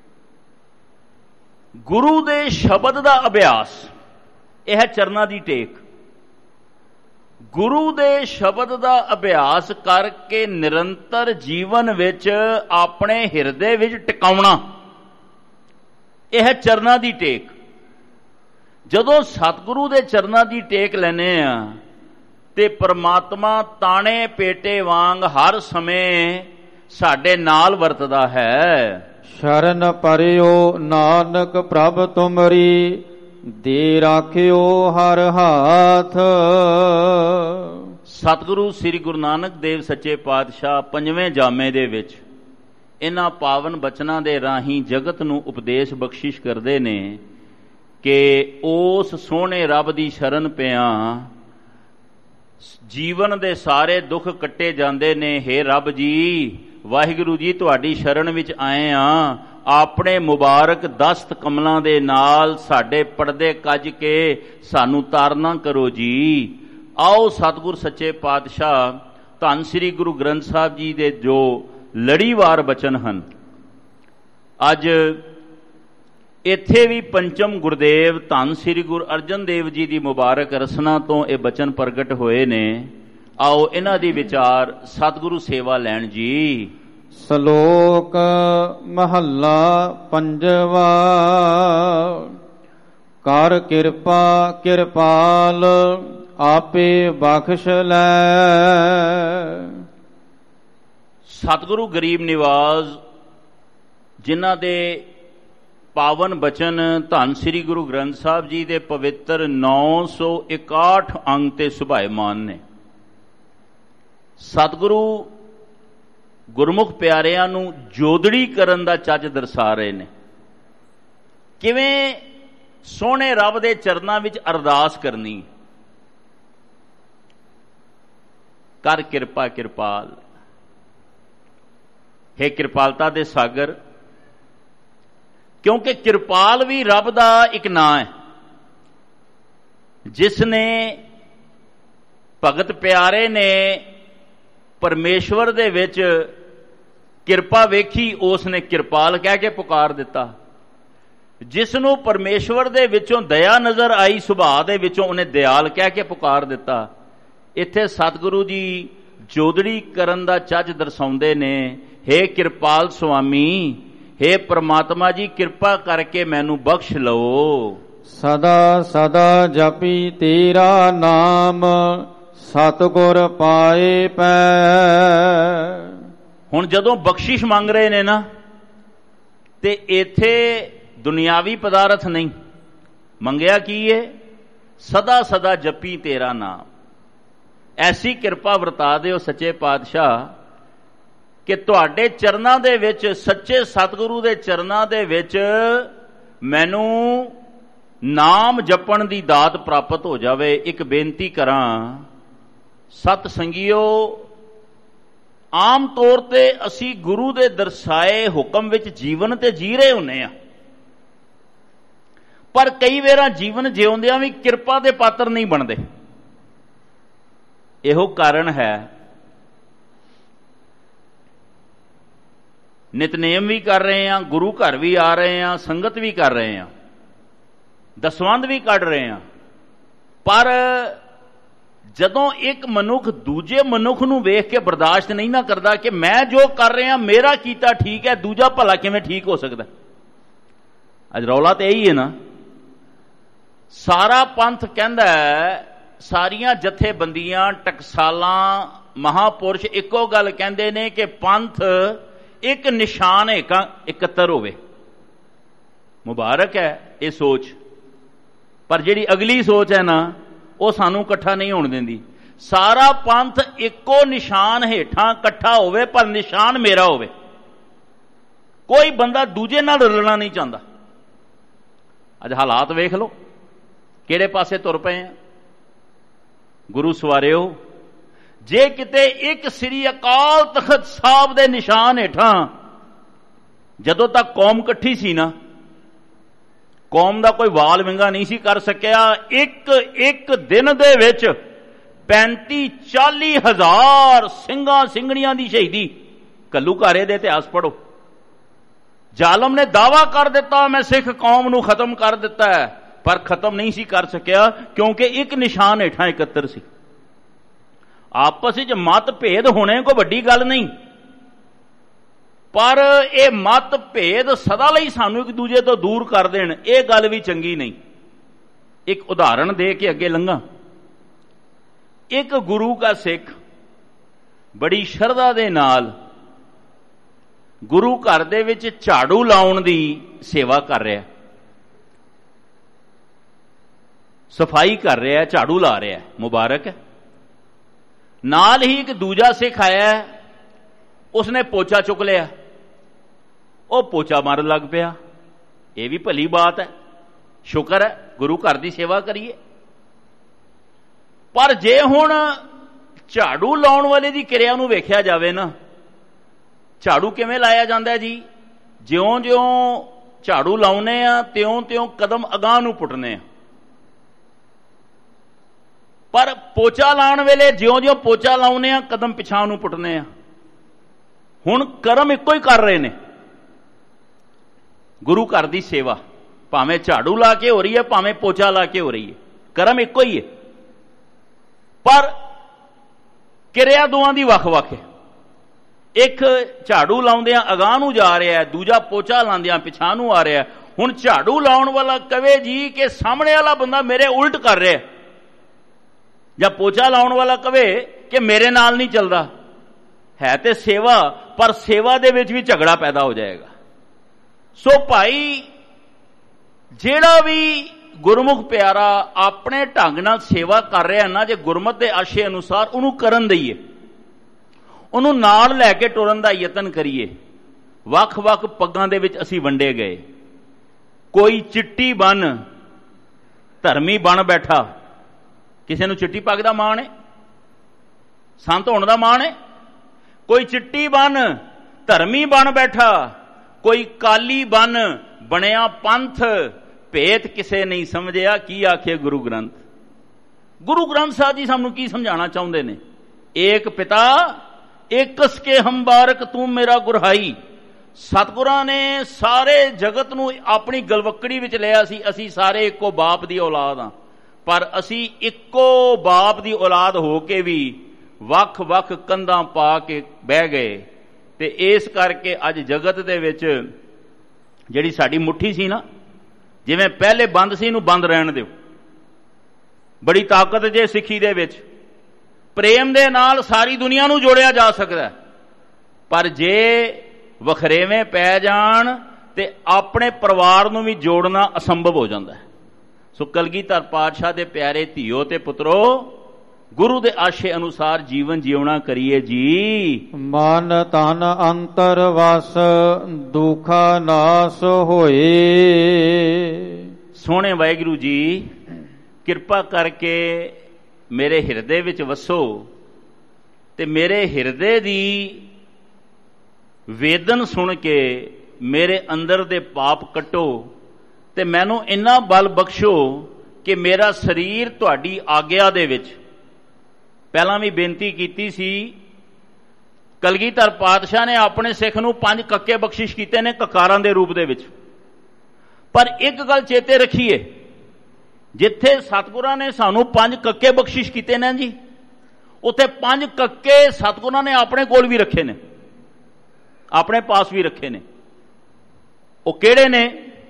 ਗੁਰੂ ਦੇ ਸ਼ਬਦ ਦਾ ਅਭਿਆਸ, ਇਹ ਹੈ ਚਰਨਾਂ ਦੀ ਟੇਕ। ਗੁਰੂ ਦੇ ਸ਼ਬਦ ਦਾ ਅਭਿਆਸ ਕਰਕੇ ਨਿਰੰਤਰ ਜੀਵਨ ਵਿੱਚ ਆਪਣੇ ਹਿਰਦੇ ਵਿੱਚ ਟਿਕਾਉਣਾ, ਇਹ ਹੈ ਚਰਨਾਂ ਦੀ ਟੇਕ। ਜਦੋਂ ਸਤਿਗੁਰੂ ਦੇ ਚਰਨਾਂ ਦੀ ਟੇਕ ਲੈਂਦੇ ਆ ਤੇ ਪਰਮਾਤਮਾ ਤਾਣੇ ਪੇਟੇ ਵਾਂਗ ਹਰ ਸਮੇਂ ਸਾਡੇ ਨਾਲ ਵਰਤਦਾ ਹੈ। ਸ਼ਰਨ ਪਰਿਓ ਨਾਨਕ ਪ੍ਰਭ ਤੁਮਰੀ, ਦੇ ਰਾਖਿਓ ਹਰ ਹਾਥ। ਸਤਿਗੁਰੂ ਸ੍ਰੀ ਗੁਰੂ ਨਾਨਕ ਦੇਵ ਸੱਚੇ ਪਾਤਸ਼ਾਹ ਪੰਜਵੇਂ ਜਾਮੇ ਦੇ ਵਿੱਚ ਇਹਨਾਂ ਪਾਵਨ ਬਚਨਾਂ ਦੇ ਰਾਹੀਂ ਜਗਤ ਨੂੰ ਉਪਦੇਸ਼ ਬਖਸ਼ਿਸ਼ ਕਰਦੇ ਨੇ ਕਿ ਉਸ ਸੋਹਣੇ ਰੱਬ ਦੀ ਸ਼ਰਨ ਪਿਆ ਜੀਵਨ ਦੇ ਸਾਰੇ ਦੁੱਖ ਕੱਟੇ ਜਾਂਦੇ ਨੇ। ਹੇ ਰੱਬ ਜੀ, ਵਾਹਿਗੁਰੂ ਜੀ, ਤੁਹਾਡੀ ਸ਼ਰਨ ਵਿੱਚ ਆਏ ਆ, ਆਪਣੇ ਮੁਬਾਰਕ ਦਸਤ ਕਮਲਾਂ ਦੇ ਨਾਲ ਸਾਡੇ ਪਰਦੇ ਕੱਜ ਕੇ ਸਾਨੂੰ ਤਾਰਨਾ ਕਰੋ ਜੀ। ਆਓ ਸਤਿਗੁਰ ਸੱਚੇ ਪਾਤਸ਼ਾਹ ਧੰਨ ਸ੍ਰੀ ਗੁਰੂ ਗ੍ਰੰਥ ਸਾਹਿਬ ਜੀ ਦੇ ਜੋ ਲੜੀਵਾਰ ਬਚਨ ਹਨ, ਅੱਜ ਇੱਥੇ ਵੀ ਪੰਚਮ ਗੁਰਦੇਵ ਧੰਨ ਸ੍ਰੀ ਗੁਰੂ ਅਰਜਨ ਦੇਵ ਜੀ ਦੀ ਮੁਬਾਰਕ ਰਸਨਾ ਤੋਂ ਇਹ ਬਚਨ ਪ੍ਰਗਟ ਹੋਏ ਨੇ। ਆਓ ਇਹਨਾਂ ਦੀ ਵਿਚਾਰ ਸਤਿਗੁਰੂ ਸੇਵਾ ਲੈਣ ਜੀ। ਸ਼ਲੋਕ ਮਹੱਲਾ ਪੰਜਵਾ। ਕਰ ਕਿਰਪਾ ਕਿਰਪਾਲ, ਆਪੇ ਬਖਸ਼ ਲੈ। ਸਤਿਗੁਰੂ ਗਰੀਬ ਨਿਵਾਜ਼ ਜਿਨ੍ਹਾਂ ਦੇ ਪਾਵਨ ਬਚਨ ਧੰਨ ਸ੍ਰੀ ਗੁਰੂ ਗ੍ਰੰਥ ਸਾਹਿਬ ਜੀ ਦੇ ਪਵਿੱਤਰ 961 ਅੰਗ ਤੇ ਸੁਭਾਇਮਾਨ ਨੇ। ਸਤਿਗੁਰੂ ਗੁਰਮੁਖ ਪਿਆਰਿਆਂ ਨੂੰ ਜੋਦੜੀ ਕਰਨ ਦਾ ਚੱਜ ਦਰਸਾ ਰਹੇ ਨੇ। ਕਿਵੇਂ ਸੋਹਣੇ ਰੱਬ ਦੇ ਚਰਨਾਂ ਵਿੱਚ ਅਰਦਾਸ ਕਰਨੀ। ਕਰ ਕਿਰਪਾ ਕਿਰਪਾਲ, ਹੈ ਕਿਰਪਾਲਤਾ ਦੇ ਸਾਗਰ। ਕਿਉਂਕਿ ਕਿਰਪਾਲ ਵੀ ਰੱਬ ਦਾ ਇੱਕ ਨਾਂ ਹੈ। ਜਿਸ ਨੇ ਭਗਤ ਪਿਆਰੇ ਨੇ ਪਰਮੇਸ਼ਵਰ ਦੇ ਵਿੱਚ ਕਿਰਪਾ ਵੇਖੀ, ਉਸ ਨੇ ਕਿਰਪਾਲ ਕਹਿ ਕੇ ਪੁਕਾਰ ਦਿੱਤਾ। ਜਿਸ ਨੂੰ ਪਰਮੇਸ਼ਵਰ ਦੇ ਵਿੱਚੋਂ ਦਇਆ ਨਜ਼ਰ ਆਈ, ਸੁਭਾਅ ਦੇ ਵਿੱਚੋਂ ਉਹਨੇ ਦਿਆਲ ਕਹਿ ਕੇ ਪੁਕਾਰ ਦਿੱਤਾ। ਇੱਥੇ ਸਤਿਗੁਰੂ ਜੀ ਜੋਦੜੀ ਕਰਨ ਦਾ ਚੱਜ ਦਰਸਾਉਂਦੇ ਨੇ। ਹੇ ਕਿਰਪਾਲ ਸੁਆਮੀ, ਹੇ ਪ੍ਰਮਾਤਮਾ ਜੀ, ਕਿਰਪਾ ਕਰਕੇ ਮੈਨੂੰ ਬਖਸ਼ ਲਓ। ਸਦਾ ਸਦਾ ਜਪੀ ਤੇਰਾ ਨਾਮ, ਸਤਿਗੁਰ ਪਾਏ ਪੈ। ਹੁਣ ਜਦੋਂ ਬਖਸ਼ਿਸ਼ ਮੰਗ ਰਹੇ ਨੇ ਨਾ, ਤੇ ਇੱਥੇ ਦੁਨਿਆਵੀ ਪਦਾਰਥ ਨਹੀਂ ਮੰਗਿਆ। ਕੀ ਹੈ? ਸਦਾ ਸਦਾ ਜਪੀ ਤੇਰਾ ਨਾਮ। ਐਸੀ ਕਿਰਪਾ ਵਰਤਾ ਦਿਓ ਸੱਚੇ ਪਾਤਸ਼ਾਹ ਕਿ ਤੁਹਾਡੇ ਚਰਨਾਂ ਦੇ ਵਿੱਚ, ਸੱਚੇ ਸਤਿਗੁਰੂ ਦੇ ਚਰਨਾਂ ਦੇ ਵਿੱਚ ਮੈਨੂੰ ਨਾਮ ਜਪਣ ਦੀ ਦਾਤ ਪ੍ਰਾਪਤ ਹੋ ਜਾਵੇ। ਇੱਕ ਬੇਨਤੀ ਕਰਾਂ ਸਤ ਸੰਗਿਓ, ਆਮ ਤੌਰ ਤੇ ਅਸੀਂ ਗੁਰੂ ਦੇ ਦਰਸਾਏ ਹੁਕਮ ਵਿੱਚ ਜੀਵਨ ਤੇ ਜੀ ਰਹੇ ਹੁੰਨੇ ਆ, ਪਰ ਕਈ ਵਾਰਾਂ ਜੀਵਨ ਜਿਉਂਦਿਆਂ ਵੀ ਕਿਰਪਾ ਦੇ ਪਾਤਰ ਨਹੀਂ ਬਣਦੇ। ਇਹੋ ਕਾਰਨ ਹੈ ਨਿਤਨੇਮ ਵੀ ਕਰ ਰਹੇ ਹਾਂ, ਗੁਰੂ ਘਰ ਵੀ ਆ ਰਹੇ ਹਾਂ, ਸੰਗਤ ਵੀ ਕਰ ਰਹੇ ਹਾਂ, ਦਸਵੰਧ ਵੀ ਕੱਢ ਰਹੇ ਹਾਂ, ਪਰ ਜਦੋਂ ਇੱਕ ਮਨੁੱਖ ਦੂਜੇ ਮਨੁੱਖ ਨੂੰ ਵੇਖ ਕੇ ਬਰਦਾਸ਼ਤ ਨਹੀਂ ਨਾ ਕਰਦਾ ਕਿ ਮੈਂ ਜੋ ਕਰ ਰਿਹਾ ਮੇਰਾ ਕੀਤਾ ਠੀਕ ਹੈ, ਦੂਜਾ ਭਲਾ ਕਿਵੇਂ ਠੀਕ ਹੋ ਸਕਦਾ? ਅੱਜ ਰੌਲਾ ਤੇ ਇਹੀ ਹੈ ਨਾ। ਸਾਰਾ ਪੰਥ ਕਹਿੰਦਾ, ਸਾਰੀਆਂ ਜਥੇਬੰਦੀਆਂ, ਟਕਸਾਲਾਂ, ਮਹਾਪੁਰਸ਼ ਇੱਕੋ ਗੱਲ ਕਹਿੰਦੇ ਨੇ ਕਿ ਪੰਥ ਇੱਕ ਨਿਸ਼ਾਨ ਇਕੱਤਰ ਹੋਵੇ। ਮੁਬਾਰਕ ਹੈ ਇਹ ਸੋਚ, ਪਰ ਜਿਹੜੀ ਅਗਲੀ ਸੋਚ ਹੈ ਨਾ ਉਹ ਸਾਨੂੰ ਇਕੱਠਾ ਨਹੀਂ ਹੋਣ ਦਿੰਦੀ। ਸਾਰਾ ਪੰਥ ਇੱਕੋ ਨਿਸ਼ਾਨ ਹੇਠਾਂ ਇਕੱਠਾ ਹੋਵੇ, ਪਰ ਨਿਸ਼ਾਨ ਮੇਰਾ ਹੋਵੇ। ਕੋਈ ਬੰਦਾ ਦੂਜੇ ਨਾਲ ਰਲਣਾ ਨਹੀਂ ਚਾਹੁੰਦਾ। ਅੱਜ ਹਾਲਾਤ ਵੇਖ ਲਓ ਕਿਹੜੇ ਪਾਸੇ ਤੁਰ ਪਏ ਆ। ਗੁਰੂ ਸਵਾਰਿਓ, ਜੇ ਕਿਤੇ ਇੱਕ ਸ੍ਰੀ ਅਕਾਲ ਤਖਤ ਸਾਹਿਬ ਦੇ ਨਿਸ਼ਾਨ ਹੇਠਾਂ ਜਦੋਂ ਤੱਕ ਕੌਮ ਇਕੱਠੀ ਸੀ ਨਾ, ਕੌਮ ਦਾ ਕੋਈ ਵਾਲ ਵਿੰਗਾ ਨਹੀਂ ਸੀ ਕਰ ਸਕਿਆ। ਇੱਕ ਦਿਨ ਦੇ ਵਿੱਚ 35-40 ਹਜ਼ਾਰ ਸਿੰਘਾਂ ਸਿੰਘਣੀਆਂ ਦੀ ਸ਼ਹੀਦੀ। ਘੱਲੂਘਾਰੇ ਦੇ ਇਤਿਹਾਸ ਪੜ੍ਹੋ। ਜ਼ਾਲਮ ਨੇ ਦਾਅਵਾ ਕਰ ਦਿੱਤਾ ਮੈਂ ਸਿੱਖ ਕੌਮ ਨੂੰ ਖਤਮ ਕਰ ਦਿੱਤਾ ਹੈ, ਪਰ ਖਤਮ ਨਹੀਂ ਸੀ ਕਰ ਸਕਿਆ ਕਿਉਂਕਿ ਇੱਕ ਨਿਸ਼ਾਨ ਹੇਠਾਂ ਇਕੱਤਰ ਸੀ। ਆਪਸ ਵਿੱਚ ਮਤ ਭੇਦ ਹੋਣੇ ਕੋਈ ਵੱਡੀ ਗੱਲ ਨਹੀਂ, ਪਰ ਇਹ ਮਤ ਭੇਦ ਸਦਾ ਲਈ ਸਾਨੂੰ ਇੱਕ ਦੂਜੇ ਤੋਂ ਦੂਰ ਕਰ ਦੇਣ, ਇਹ ਗੱਲ ਵੀ ਚੰਗੀ ਨਹੀਂ। ਇੱਕ ਉਦਾਹਰਣ ਦੇ ਕੇ ਅੱਗੇ ਲੰਘਾਂ। ਇੱਕ ਗੁਰੂ ਦਾ ਸਿੱਖ ਬੜੀ ਸ਼ਰਧਾ ਦੇ ਨਾਲ ਗੁਰੂ ਘਰ ਦੇ ਵਿੱਚ ਝਾੜੂ ਲਾਉਣ ਦੀ ਸੇਵਾ ਕਰ ਰਿਹਾ, ਸਫਾਈ ਕਰ ਰਿਹਾ, ਝਾੜੂ ਲਾ ਰਿਹਾ, ਮੁਬਾਰਕ ਹੈ। ਨਾਲ ਹੀ ਇੱਕ ਦੂਜਾ ਸਿੱਖ ਆਇਆ, ਉਸਨੇ ਪੋਚਾ ਚੁੱਕ ਲਿਆ, ਉਹ ਪੋਚਾ ਮਾਰਨ ਲੱਗ ਪਿਆ। ਇਹ ਵੀ ਭਲੀ ਬਾਤ ਹੈ, ਸ਼ੁਕਰ ਹੈ, ਗੁਰੂ ਘਰ ਦੀ ਸੇਵਾ ਕਰੀਏ। ਪਰ ਜੇ ਹੁਣ ਝਾੜੂ ਲਾਉਣ ਵਾਲੇ ਦੀ ਕਿਰਿਆ ਨੂੰ ਵੇਖਿਆ ਜਾਵੇ ਨਾ, ਝਾੜੂ ਕਿਵੇਂ ਲਾਇਆ ਜਾਂਦਾ ਜੀ? ਜਿਉਂ-ਜਿਉਂ ਝਾੜੂ ਲਾਉਨੇ ਆ ਤਿਉਂ-ਤਿਉਂ ਕਦਮ ਅਗਾਂਹ ਨੂੰ ਪੁੱਟਨੇ ਆ, ਪਰ ਪੋਚਾ ਲਾਉਣ ਵੇਲੇ ਜਿਉਂ-ਜਿਉਂ ਪੋਚਾ ਲਾਉਨੇ ਆ ਕਦਮ ਪਿਛਾਂ ਨੂੰ ਪੁੱਟਨੇ ਆ। ਹੁਣ ਕਰਮ ਇੱਕੋ ਹੀ ਕਰ ਰਹੇ ਨੇ। ਗੁਰੂ ਘਰ ਦੀ ਸੇਵਾ ਭਾਵੇਂ ਝਾੜੂ ਲਾ ਕੇ ਹੋ ਰਹੀ ਹੈ, ਭਾਵੇਂ ਪੋਚਾ ਲਾ ਕੇ ਹੋ ਰਹੀ ਹੈ, ਕਰਮ ਇੱਕੋ ਹੀ ਹੈ, ਪਰ ਕਿਰਿਆ ਦੋਵਾਂ ਦੀ ਵੱਖ-ਵੱਖ ਹੈ। ਇੱਕ ਝਾੜੂ ਲਾਉਂਦਿਆਂ ਅਗਾਂਹ ਨੂੰ ਜਾ ਰਿਹਾ, ਦੂਜਾ ਪੋਚਾ ਲਾਉਂਦਿਆਂ ਪਿਛਾਂ ਨੂੰ ਆ ਰਿਹਾ। ਹੁਣ ਝਾੜੂ ਲਾਉਣ ਵਾਲਾ ਕਵੇ ਜੀ ਕਿ ਸਾਹਮਣੇ ਵਾਲਾ ਬੰਦਾ ਮੇਰੇ ਉਲਟ ਕਰ ਰਿਹਾ, ਜਾਂ ਪੋਚਾ ਲਾਉਣ ਵਾਲਾ ਕਵੇ ਕਿ ਮੇਰੇ ਨਾਲ ਨਹੀਂ ਚੱਲਦਾ। ਹੈ ਤੇ ਸੇਵਾ, ਪਰ ਸੇਵਾ ਦੇ ਵਿੱਚ ਵੀ ਝਗੜਾ ਪੈਦਾ ਹੋ ਜਾਏਗਾ। ਸੋ ਭਾਈ, ਜਿਹੜਾ ਵੀ ਗੁਰਮੁਖ ਪਿਆਰਾ ਆਪਣੇ ਢੰਗ ਨਾਲ ਸੇਵਾ ਕਰ ਰਿਹਾ ਨਾ, ਜੇ ਗੁਰਮਤਿ ਦੇ ਆਸ਼ੇ ਅਨੁਸਾਰ ਉਹਨੂੰ ਕਰਨ ਦਈਏ, ਉਹਨੂੰ ਨਾਲ ਲੈ ਕੇ ਟੁਰਨ ਦਾ ਯਤਨ ਕਰੀਏ। ਵੱਖ-ਵੱਖ ਪੱਗਾਂ ਦੇ ਵਿੱਚ ਅਸੀਂ ਵੰਡੇ ਗਏ। ਕੋਈ ਚਿੱਟੀ ਬੰਨ ਧਰਮੀ ਬਣ ਬੈਠਾ, ਕਿਸੇ ਨੂੰ ਚਿੱਟੀ ਪੱਗ ਦਾ ਮਾਣ ਹੈ, ਸੰਤ ਹੋਣ ਦਾ ਮਾਣ ਹੈ। ਕੋਈ ਚਿੱਟੀ ਬੰਨ ਧਰਮੀ ਬਣ ਬੈਠਾ, ਕੋਈ ਕਾਲੀ ਬੰਨ ਬਣਿਆ ਪੰਥ, ਭੇਤ ਕਿਸੇ ਨਹੀਂ ਸਮਝਿਆ, ਕੀ ਆਖੇ ਗੁਰੂ ਗ੍ਰੰਥ। ਗੁਰੂ ਗ੍ਰੰਥ ਸਾਹਿਬ ਜੀ ਸਾਨੂੰ ਕੀ ਸਮਝਾਉਣਾ ਚਾਹੁੰਦੇ ਨੇ? ਏਕ ਪਿਤਾ ਏਕਸ ਕੇ ਹਮ ਬਾਰਕ ਤੂੰ ਮੇਰਾ ਗੁਰਹਾਈ। ਸਤਿਗੁਰਾਂ ਨੇ ਸਾਰੇ ਜਗਤ ਨੂੰ ਆਪਣੀ ਗਲਵੱਕੜੀ ਵਿੱਚ ਲਿਆ ਸੀ। ਅਸੀਂ ਸਾਰੇ ਇੱਕੋ ਬਾਪ ਦੀ ਔਲਾਦ ਹਾਂ, ਪਰ ਅਸੀਂ ਇੱਕੋ ਬਾਪ ਦੀ ਔਲਾਦ ਹੋ ਕੇ ਵੀ ਵੱਖ-ਵੱਖ ਕੰਧਾਂ ਪਾ ਕੇ ਬਹਿ ਗਏ। ਤੇ ਇਸ ਕਰਕੇ ਅੱਜ ਜਗਤ ਦੇ ਵਿੱਚ ਜਿਹੜੀ ਸਾਡੀ ਮੁੱਠੀ ਸੀ ਨਾ, ਜਿਵੇਂ ਪਹਿਲੇ ਬੰਦ ਸੀ, ਇਹਨੂੰ ਬੰਦ ਰਹਿਣ ਦਿਓ। ਬੜੀ ਤਾਕਤ ਜੇ ਸਿੱਖੀ ਦੇ ਵਿੱਚ, ਪ੍ਰੇਮ ਦੇ ਨਾਲ ਸਾਰੀ ਦੁਨੀਆ ਨੂੰ ਜੋੜਿਆ ਜਾ ਸਕਦਾ, ਪਰ ਜੇ ਵਖਰੇਵੇਂ ਪੈ ਜਾਣ ਤੇ ਆਪਣੇ ਪਰਿਵਾਰ ਨੂੰ ਵੀ ਜੋੜਨਾ ਅਸੰਭਵ ਹੋ ਜਾਂਦਾ ਹੈ। ਸੋ ਕਲਗੀਧਰ ਪਾਤਸ਼ਾਹ ਦੇ ਪਿਆਰੇ ਧੀਓ ਤੇ ਪੁੱਤਰੋ, ਗੁਰੂ ਦੇ ਆਸ਼ੇ ਅਨੁਸਾਰ ਜੀਵਨ ਜਿਉਣਾ ਕਰੀਏ ਜੀ। ਮਨ ਤਨ ਅੰਤਰ ਵਸ ਦੁਖਾ ਨਾਸ ਹੋਏ। ਸੋਹਣੇ ਵਾਹਿਗੁਰੂ ਜੀ, ਕਿਰਪਾ ਕਰਕੇ ਮੇਰੇ ਹਿਰਦੇ ਵਿੱਚ ਵਸੋ ਤੇ ਮੇਰੇ ਹਿਰਦੇ ਦੀ ਵੇਦਨ ਸੁਣ ਕੇ ਮੇਰੇ ਅੰਦਰ ਦੇ ਪਾਪ ਕੱਟੋ ਤੇ ਮੈਨੂੰ ਇੰਨਾ ਬਲ ਬਖਸ਼ੋ ਕਿ ਮੇਰਾ ਸਰੀਰ ਤੁਹਾਡੀ ਆਗਿਆ ਦੇ ਵਿੱਚ, ਪਹਿਲਾਂ ਵੀ ਬੇਨਤੀ ਕੀਤੀ ਸੀ, ਕਲਗੀਧਰ ਪਾਤਸ਼ਾਹ ਨੇ ਆਪਣੇ ਸਿੱਖ ਨੂੰ 5 ਕੱਕੇ ਬਖਸ਼ਿਸ਼ ਕੀਤੇ ਨੇ ਕਕਾਰਾਂ ਦੇ ਰੂਪ ਦੇ ਵਿੱਚ। ਪਰ ਇੱਕ ਗੱਲ ਚੇਤੇ ਰੱਖੀਏ, ਜਿੱਥੇ ਸਤਿਗੁਰਾਂ ਨੇ ਸਾਨੂੰ 5 ਕੱਕੇ ਬਖਸ਼ਿਸ਼ ਕੀਤੇ ਨੇ ਜੀ, ਉੱਥੇ 5 ਕੱਕੇ ਸਤਿਗੁਰਾਂ ਨੇ ਆਪਣੇ ਕੋਲ ਵੀ ਰੱਖੇ ਨੇ, ਆਪਣੇ ਪਾਸ ਵੀ ਰੱਖੇ ਨੇ। ਉਹ ਕਿਹੜੇ ਨੇ?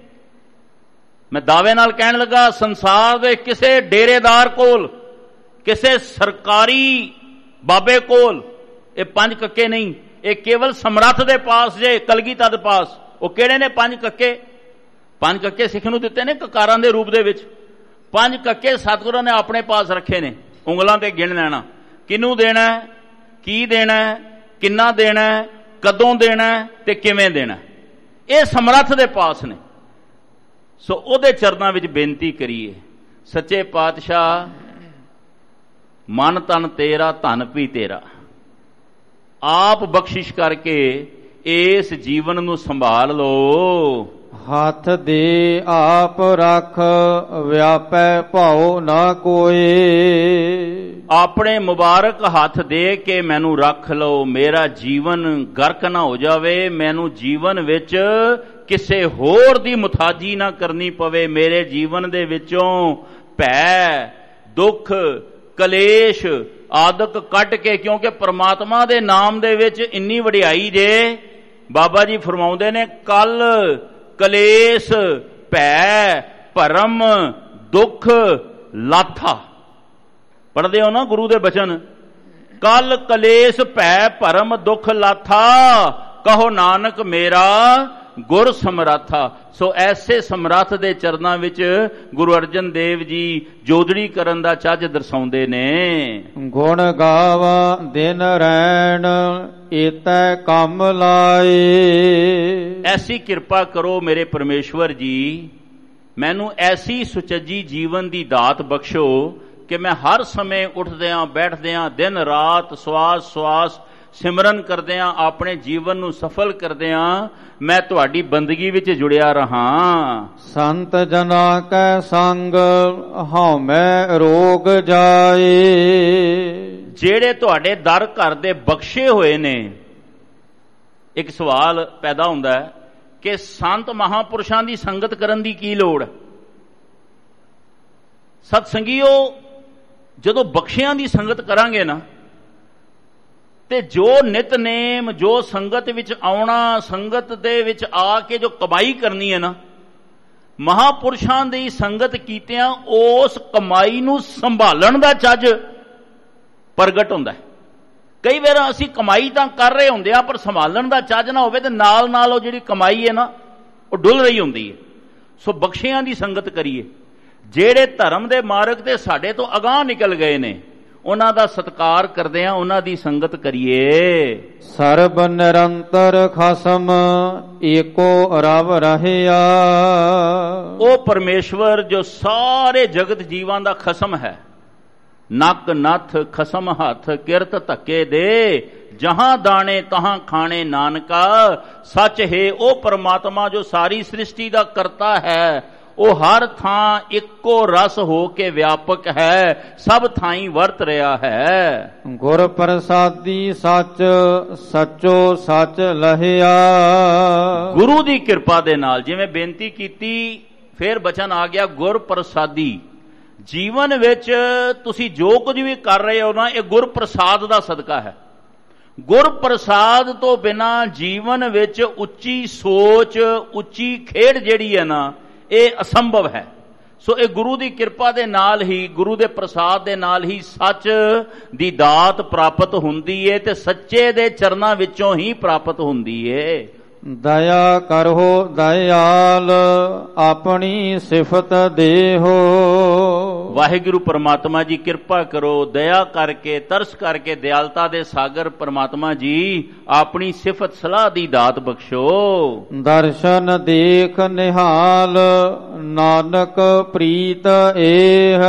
ਮੈਂ ਦਾਅਵੇ ਨਾਲ ਕਹਿਣ ਲੱਗਾ, ਸੰਸਾਰ ਦੇ ਕਿਸੇ ਡੇਰੇਦਾਰ ਕੋਲ, ਕਿਸੇ ਸਰਕਾਰੀ ਬਾਬੇ ਕੋਲ ਇਹ 5 ਕੱਕੇ ਨਹੀਂ, ਇਹ ਕੇਵਲ ਸਮਰੱਥ ਦੇ ਪਾਸ ਜੇ, ਕਲਗੀਧਰ ਦੇ ਪਾਸ। ਉਹ ਕਿਹੜੇ ਨੇ 5 ਕੱਕੇ? 5 ਕੱਕੇ ਸਿੱਖ ਨੂੰ ਦਿੱਤੇ ਨੇ ਕਕਾਰਾਂ ਦੇ ਰੂਪ ਦੇ ਵਿੱਚ। 5 ਕੱਕੇ ਸਤਿਗੁਰਾਂ ਨੇ ਆਪਣੇ ਪਾਸ ਰੱਖੇ ਨੇ, ਉਂਗਲਾਂ ਤੇ ਗਿਣ ਲੈਣਾ। ਕਿਹਨੂੰ ਦੇਣਾ, ਕੀ ਦੇਣਾ, ਕਿੰਨਾ ਦੇਣਾ, ਕਦੋਂ ਦੇਣਾ ਤੇ ਕਿਵੇਂ ਦੇਣਾ, ਇਹ ਸਮਰੱਥ ਦੇ ਪਾਸ ਨੇ। ਸੋ ਉਹਦੇ ਚਰਨਾਂ ਵਿੱਚ ਬੇਨਤੀ ਕਰੀਏ, ਸੱਚੇ ਪਾਤਸ਼ਾਹ ਮਨ ਤਨ ਤੇਰਾ, ਧਨ ਵੀ ਤੇਰਾ, ਆਪ ਬਖਸ਼ਿਸ਼ ਕਰਕੇ ਇਸ ਜੀਵਨ ਨੂੰ ਸੰਭਾਲ ਲਓ। ਹੱਥ ਦੇ ਆਪ ਰੱਖ, ਵਿਆਪੈ ਭਾਉ ਨਾ ਕੋਏ। ਆਪਣੇ ਮੁਬਾਰਕ ਹੱਥ ਦੇ ਕੇ ਮੈਨੂੰ ਰੱਖ ਲਓ, ਮੇਰਾ ਜੀਵਨ ਗਰਕ ਨਾ ਹੋ ਜਾਵੇ, ਮੈਨੂੰ ਜੀਵਨ ਵਿੱਚ ਕਿਸੇ ਹੋਰ ਦੀ ਮੁਤਾਜੀ ਨਾ ਕਰਨੀ ਪਵੇ। ਮੇਰੇ ਜੀਵਨ ਦੇ ਵਿੱਚੋਂ ਭੈ, ਦੁੱਖ, ਕਲੇਸ਼ ਆਦਿਕ ਕੱਢ ਕੇ, ਕਿਉਂਕਿ ਪ੍ਰਮਾਤਮਾ ਦੇ ਨਾਮ ਦੇ ਵਿੱਚ ਇੰਨੀ ਵਡਿਆਈ ਜੇ। ਬਾਬਾ ਜੀ ਫਰਮਾਉਂਦੇ ਨੇ, ਕੱਲ ਕਲੇਸ਼, ਭੈ, ਭਰਮ, ਦੁੱਖ, ਲਾਥਾ। ਪੜ੍ਹਦੇ ਹੋ ਨਾ ਗੁਰੂ ਦੇ ਬਚਨ? ਕੱਲ ਕਲੇਸ਼, ਭੈ, ਭਰਮ, ਦੁੱਖ, ਲਾਥਾ, ਕਹੋ ਨਾਨਕ ਮੇਰਾ ਗੁਰ ਸਮਰੱਥਾ। ਸੋ ਐਸੇ ਸਮਰੱਥ ਦੇ ਚਰਨਾਂ ਵਿੱਚ ਗੁਰੂ ਅਰਜਨ ਦੇਵ ਜੀ ਜੋਦੜੀ ਕਰਨ ਦਾ ਚੱਜ ਦਰਸਾਉਂਦੇ ਨੇ। ਗੁਣ ਗਾਵਾ ਦਿਨ ਰੈਣ, ਏਤੈ ਕੰਮ ਲਾਏ। ਐਸੀ ਕਿਰਪਾ ਕਰੋ ਮੇਰੇ ਪਰਮੇਸ਼ਵਰ ਜੀ, ਮੈਨੂੰ ਐਸੀ ਸੁਚੱਜੀ ਜੀਵਨ ਦੀ ਦਾਤ ਬਖਸ਼ੋ ਕਿ ਮੈਂ ਹਰ ਸਮੇਂ ਉੱਠਦਿਆਂ ਬੈਠਦਿਆਂ ਦਿਨ ਰਾਤ ਸਵਾਸ ਸਵਾਸ ਸਿਮਰਨ ਕਰਦਿਆਂ ਆਪਣੇ ਜੀਵਨ ਨੂੰ ਸਫਲ ਕਰਦਿਆਂ ਮੈਂ ਤੁਹਾਡੀ ਬੰਦਗੀ ਵਿੱਚ ਜੁੜਿਆ ਰਹਾਂ। ਸੰਤ ਜਨਾ ਕੈ ਸੰਗ ਹਉਮੈ ਰੋਗ ਜਾਏ। ਜਿਹੜੇ ਤੁਹਾਡੇ ਦਰ ਘਰ ਦੇ ਬਖਸ਼ੇ ਹੋਏ ਨੇ, ਇੱਕ ਸਵਾਲ ਪੈਦਾ ਹੁੰਦਾ ਹੈ ਕਿ ਸੰਤ ਮਹਾਂਪੁਰਸ਼ਾਂ ਦੀ ਸੰਗਤ ਕਰਨ ਦੀ ਕੀ ਲੋੜ ਹੈ? ਸਤ ਸੰਗੀਓ, ਜਦੋਂ ਬਖਸ਼ਿਆਂ ਦੀ ਸੰਗਤ ਕਰਾਂਗੇ ਨਾ, ਤੇ ਜੋ ਨਿਤਨੇਮ, ਜੋ ਸੰਗਤ ਵਿੱਚ ਆਉਣਾ, ਸੰਗਤ ਦੇ ਵਿੱਚ ਆ ਕੇ ਜੋ ਕਮਾਈ ਕਰਨੀ ਹੈ ਨਾ, ਮਹਾਂਪੁਰਸ਼ਾਂ ਦੀ ਸੰਗਤ ਕੀਤਿਆਂ ਉਸ ਕਮਾਈ ਨੂੰ ਸੰਭਾਲਣ ਦਾ ਚੱਜ ਪ੍ਰਗਟ ਹੁੰਦਾ ਹੈ। ਕਈ ਵਾਰ ਅਸੀਂ ਕਮਾਈ ਤਾਂ ਕਰ ਰਹੇ ਹੁੰਦੇ ਆ, ਪਰ ਸੰਭਾਲਣ ਦਾ ਚੱਜ ਨਾ ਹੋਵੇ ਤੇ ਨਾਲ ਨਾਲ ਉਹ ਜਿਹੜੀ ਕਮਾਈ ਹੈ ਨਾ, ਉਹ ਡੁੱਲ ਰਹੀ ਹੁੰਦੀ ਹੈ। ਸੋ ਬਖਸ਼ਿਆਂ ਦੀ ਸੰਗਤ ਕਰੀਏ। ਜਿਹੜੇ ਧਰਮ ਦੇ ਮਾਰਗ ਤੇ ਸਾਡੇ ਤੋਂ ਅਗਾਂਹ ਨਿਕਲ ਗਏ ਨੇ, ਉਹਨਾਂ ਦਾ ਸਤਿਕਾਰ ਕਰਦੇ ਆ, ਉਹਨਾਂ ਦੀ ਸੰਗਤ ਕਰੀਏ। ਸਰਬ ਨਿਰੰਤਰ ਖਸਮ ਏਕੋ ਰਵ ਰਹਿਆ। ਉਹ ਪਰਮੇਸ਼ਵਰ ਜੋ ਸਾਰੇ ਜਗਤ ਜੀਵਾਂ ਦਾ ਖਸਮ ਹੈ। ਨੱਕ ਨੱਥ ਖਸਮ ਹੱਥ, ਕਿਰਤ ਧੱਕੇ ਦੇ, ਜਹਾਂ ਦਾਣੇ ਤਹਾਂ ਖਾਣੇ ਨਾਨਕਾ। ਸੱਚ ਹੈ ਉਹ ਪਰਮਾਤਮਾ ਜੋ ਸਾਰੀ ਸ੍ਰਿਸ਼ਟੀ ਦਾ ਕਰਤਾ ਹੈ, ਉਹ ਹਰ ਥਾਂ ਇੱਕੋ ਰਸ ਹੋ ਕੇ ਵਿਆਪਕ ਹੈ, ਸਭ ਥਾਈਂ ਵਰਤ ਰਿਹਾ ਹੈ। ਗੁਰ ਪ੍ਰਸਾਦੀ ਸੱਚ, ਸੱਚੋ ਸੱਚ ਲਹਿਆ। ਗੁਰੂ ਦੀ ਕਿਰਪਾ ਦੇ ਨਾਲ, ਜਿਵੇਂ ਬੇਨਤੀ ਕੀਤੀ, ਫਿਰ ਬਚਨ ਆ ਗਿਆ ਗੁਰ ਪ੍ਰਸਾਦੀ। ਜੀਵਨ ਵਿੱਚ ਤੁਸੀਂ ਜੋ ਕੁਝ ਵੀ ਕਰ ਰਹੇ ਹੋ ਨਾ, ਇਹ ਗੁਰ ਪ੍ਰਸਾਦ ਦਾ ਸਦਕਾ ਹੈ। ਗੁਰ ਪ੍ਰਸਾਦ ਤੋਂ ਬਿਨਾਂ ਜੀਵਨ ਵਿੱਚ ਉੱਚੀ ਸੋਚ, ਉੱਚੀ ਖੇਡ ਜਿਹੜੀ ਹੈ ਨਾ, ਇਹ ਅਸੰਭਵ ਹੈ। ਸੋ ਇਹ ਗੁਰੂ ਦੀ ਕਿਰਪਾ ਦੇ ਨਾਲ ਹੀ, ਗੁਰੂ ਦੇ ਪ੍ਰਸਾਦ ਦੇ ਨਾਲ ਹੀ ਸੱਚ ਦੀ ਦਾਤ ਪ੍ਰਾਪਤ ਹੁੰਦੀ ਏ, ਤੇ ਸੱਚੇ ਦੇ ਚਰਨਾਂ ਵਿੱਚੋਂ ਹੀ ਪ੍ਰਾਪਤ ਹੁੰਦੀ ਏ। ਦਇਆ ਕਰੋ ਦਇਆਲ, ਆਪਣੀ ਸਿਫਤ ਦੇਹੋ। ਵਾਹਿਗੁਰੂ ਪਰਮਾਤਮਾ ਜੀ ਕਿਰਪਾ ਕਰੋ, ਦਇਆ ਕਰਕੇ, ਤਰਸ ਕਰਕੇ, ਦਿਆਲਤਾ ਦੇ ਸਾਗਰ ਪਰਮਾਤਮਾ ਜੀ ਆਪਣੀ ਸਿਫਤ ਸਲਾਹ ਦੀ ਦਾਤ ਬਖਸ਼ੋ। ਦਰਸ਼ਨ ਦੇਖ ਨਿਹਾਲ, ਨਾਨਕ ਪ੍ਰੀਤ ਏਹ।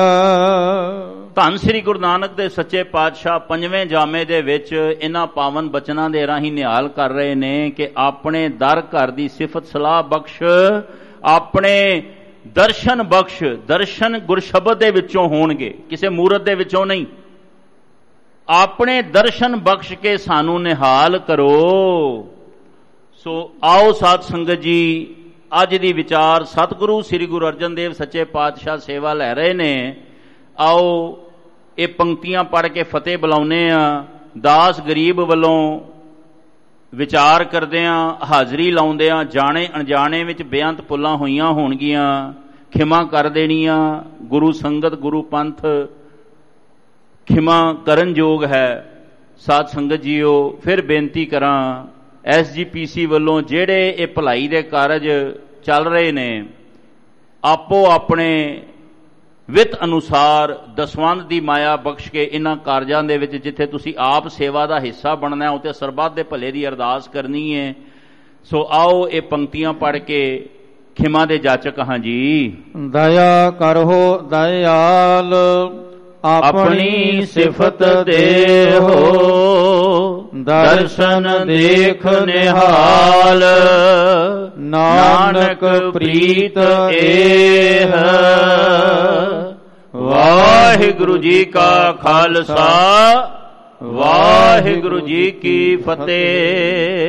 ਧੰਨ ਸ੍ਰੀ ਗੁਰੂ ਨਾਨਕ ਦੇ ਸੱਚੇ ਪਾਤਸ਼ਾਹ ਪੰਜਵੇਂ ਜਾਮੇ ਦੇ ਵਿੱਚ ਇਹਨਾਂ ਪਾਵਨ ਬਚਨਾਂ ਦੇ ਰਾਹੀਂ ਨਿਹਾਲ ਕਰ ਰਹੇ ਨੇ ਕਿ ਆਪਣੇ ਦਰ ਘਰ ਦੀ ਸਿਫਤ ਸਲਾਹ ਬਖਸ਼, ਆਪਣੇ ਦਰਸ਼ਨ ਬਖਸ਼। ਦਰਸ਼ਨ ਗੁਰਸ਼ਬਦ ਦੇ ਵਿੱਚੋਂ ਹੋਣਗੇ, ਕਿਸੇ ਮੂਰਤ ਦੇ ਵਿੱਚੋਂ ਨਹੀਂ। ਆਪਣੇ ਦਰਸ਼ਨ ਬਖਸ਼ ਕੇ ਸਾਨੂੰ ਨਿਹਾਲ ਕਰੋ। ਸੋ ਆਓ ਸਾਧ ਸੰਗਤ ਜੀ, ਅੱਜ ਦੀ ਵਿਚਾਰ ਸਤਿਗੁਰੂ ਸ੍ਰੀ ਗੁਰੂ ਅਰਜਨ ਦੇਵ ਸੱਚੇ ਪਾਤਸ਼ਾਹ ਸੇਵਾ ਲੈ ਰਹੇ ਨੇ। ਆਓ ਇਹ ਪੰਕਤੀਆਂ ਪੜ੍ਹ ਕੇ ਫਤਿਹ ਬੁਲਾਉਂਦੇ ਆ। ਦਾਸ ਗਰੀਬ ਵੱਲੋਂ ਵਿਚਾਰ ਕਰਦੇ ਆ, ਹਾਜ਼ਰੀ ਲਾਉਂਦੇ ਆ। ਜਾਣੇ ਅਣਜਾਣੇ ਵਿੱਚ ਬੇਅੰਤ ਪੁੱਲਾਂ ਹੋਈਆਂ ਹੋਣਗੀਆਂ, ਖਿਮਾ ਕਰ ਦੇਣੀਆਂ। ਗੁਰੂ ਸੰਗਤ ਗੁਰੂ ਪੰਥ ਖਿਮਾ ਕਰਨ ਯੋਗ ਹੈ। ਸਾਧ ਸੰਗਤ ਜੀਓ, ਫਿਰ ਬੇਨਤੀ ਕਰਾਂ, SGPC ਵੱਲੋਂ ਜਿਹੜੇ ਇਹ ਭਲਾਈ ਦੇ ਕਾਰਜ ਚੱਲ ਰਹੇ ਨੇ, ਆਪੋ ਆਪਣੇ ਵਿੱਤ ਅਨੁਸਾਰ ਦਸਵੰਧ ਦੀ ਮਾਇਆ ਬਖਸ਼ ਕੇ ਇਹਨਾਂ ਕਾਰਜਾਂ ਦੇ ਵਿੱਚ ਜਿੱਥੇ ਤੁਸੀਂ ਆਪ ਸੇਵਾ ਦਾ ਹਿੱਸਾ ਬਣਨਾ, ਉੱਥੇ ਸਰਬੱਤ ਦੇ ਭਲੇ ਦੀ ਅਰਦਾਸ ਕਰਨੀ ਹੈ। ਸੋ ਆਓ ਇਹ ਪੰਕਤੀਆਂ ਪੜ੍ਹ ਕੇ ਖਿਮਾ ਦੇ ਜਾਚਕ ਹਾਂ ਜੀ। ਦਇਆ ਕਰੋ ਦਇਆਲ, ਆਪਣੀ ਸਿਫਤ ਦੇਹੋ, ਦਰਸ਼ਨ ਦੇਖ ਨਿਹਾਲ, ਨਾਨਕ ਪ੍ਰੀਤ ਏਹ। ਵਾਹਿਗੁਰੂ ਜੀ ਕਾ ਖਾਲਸਾ, ਵਾਹਿਗੁਰੂ ਜੀ ਕੀ ਫਤਿਹ।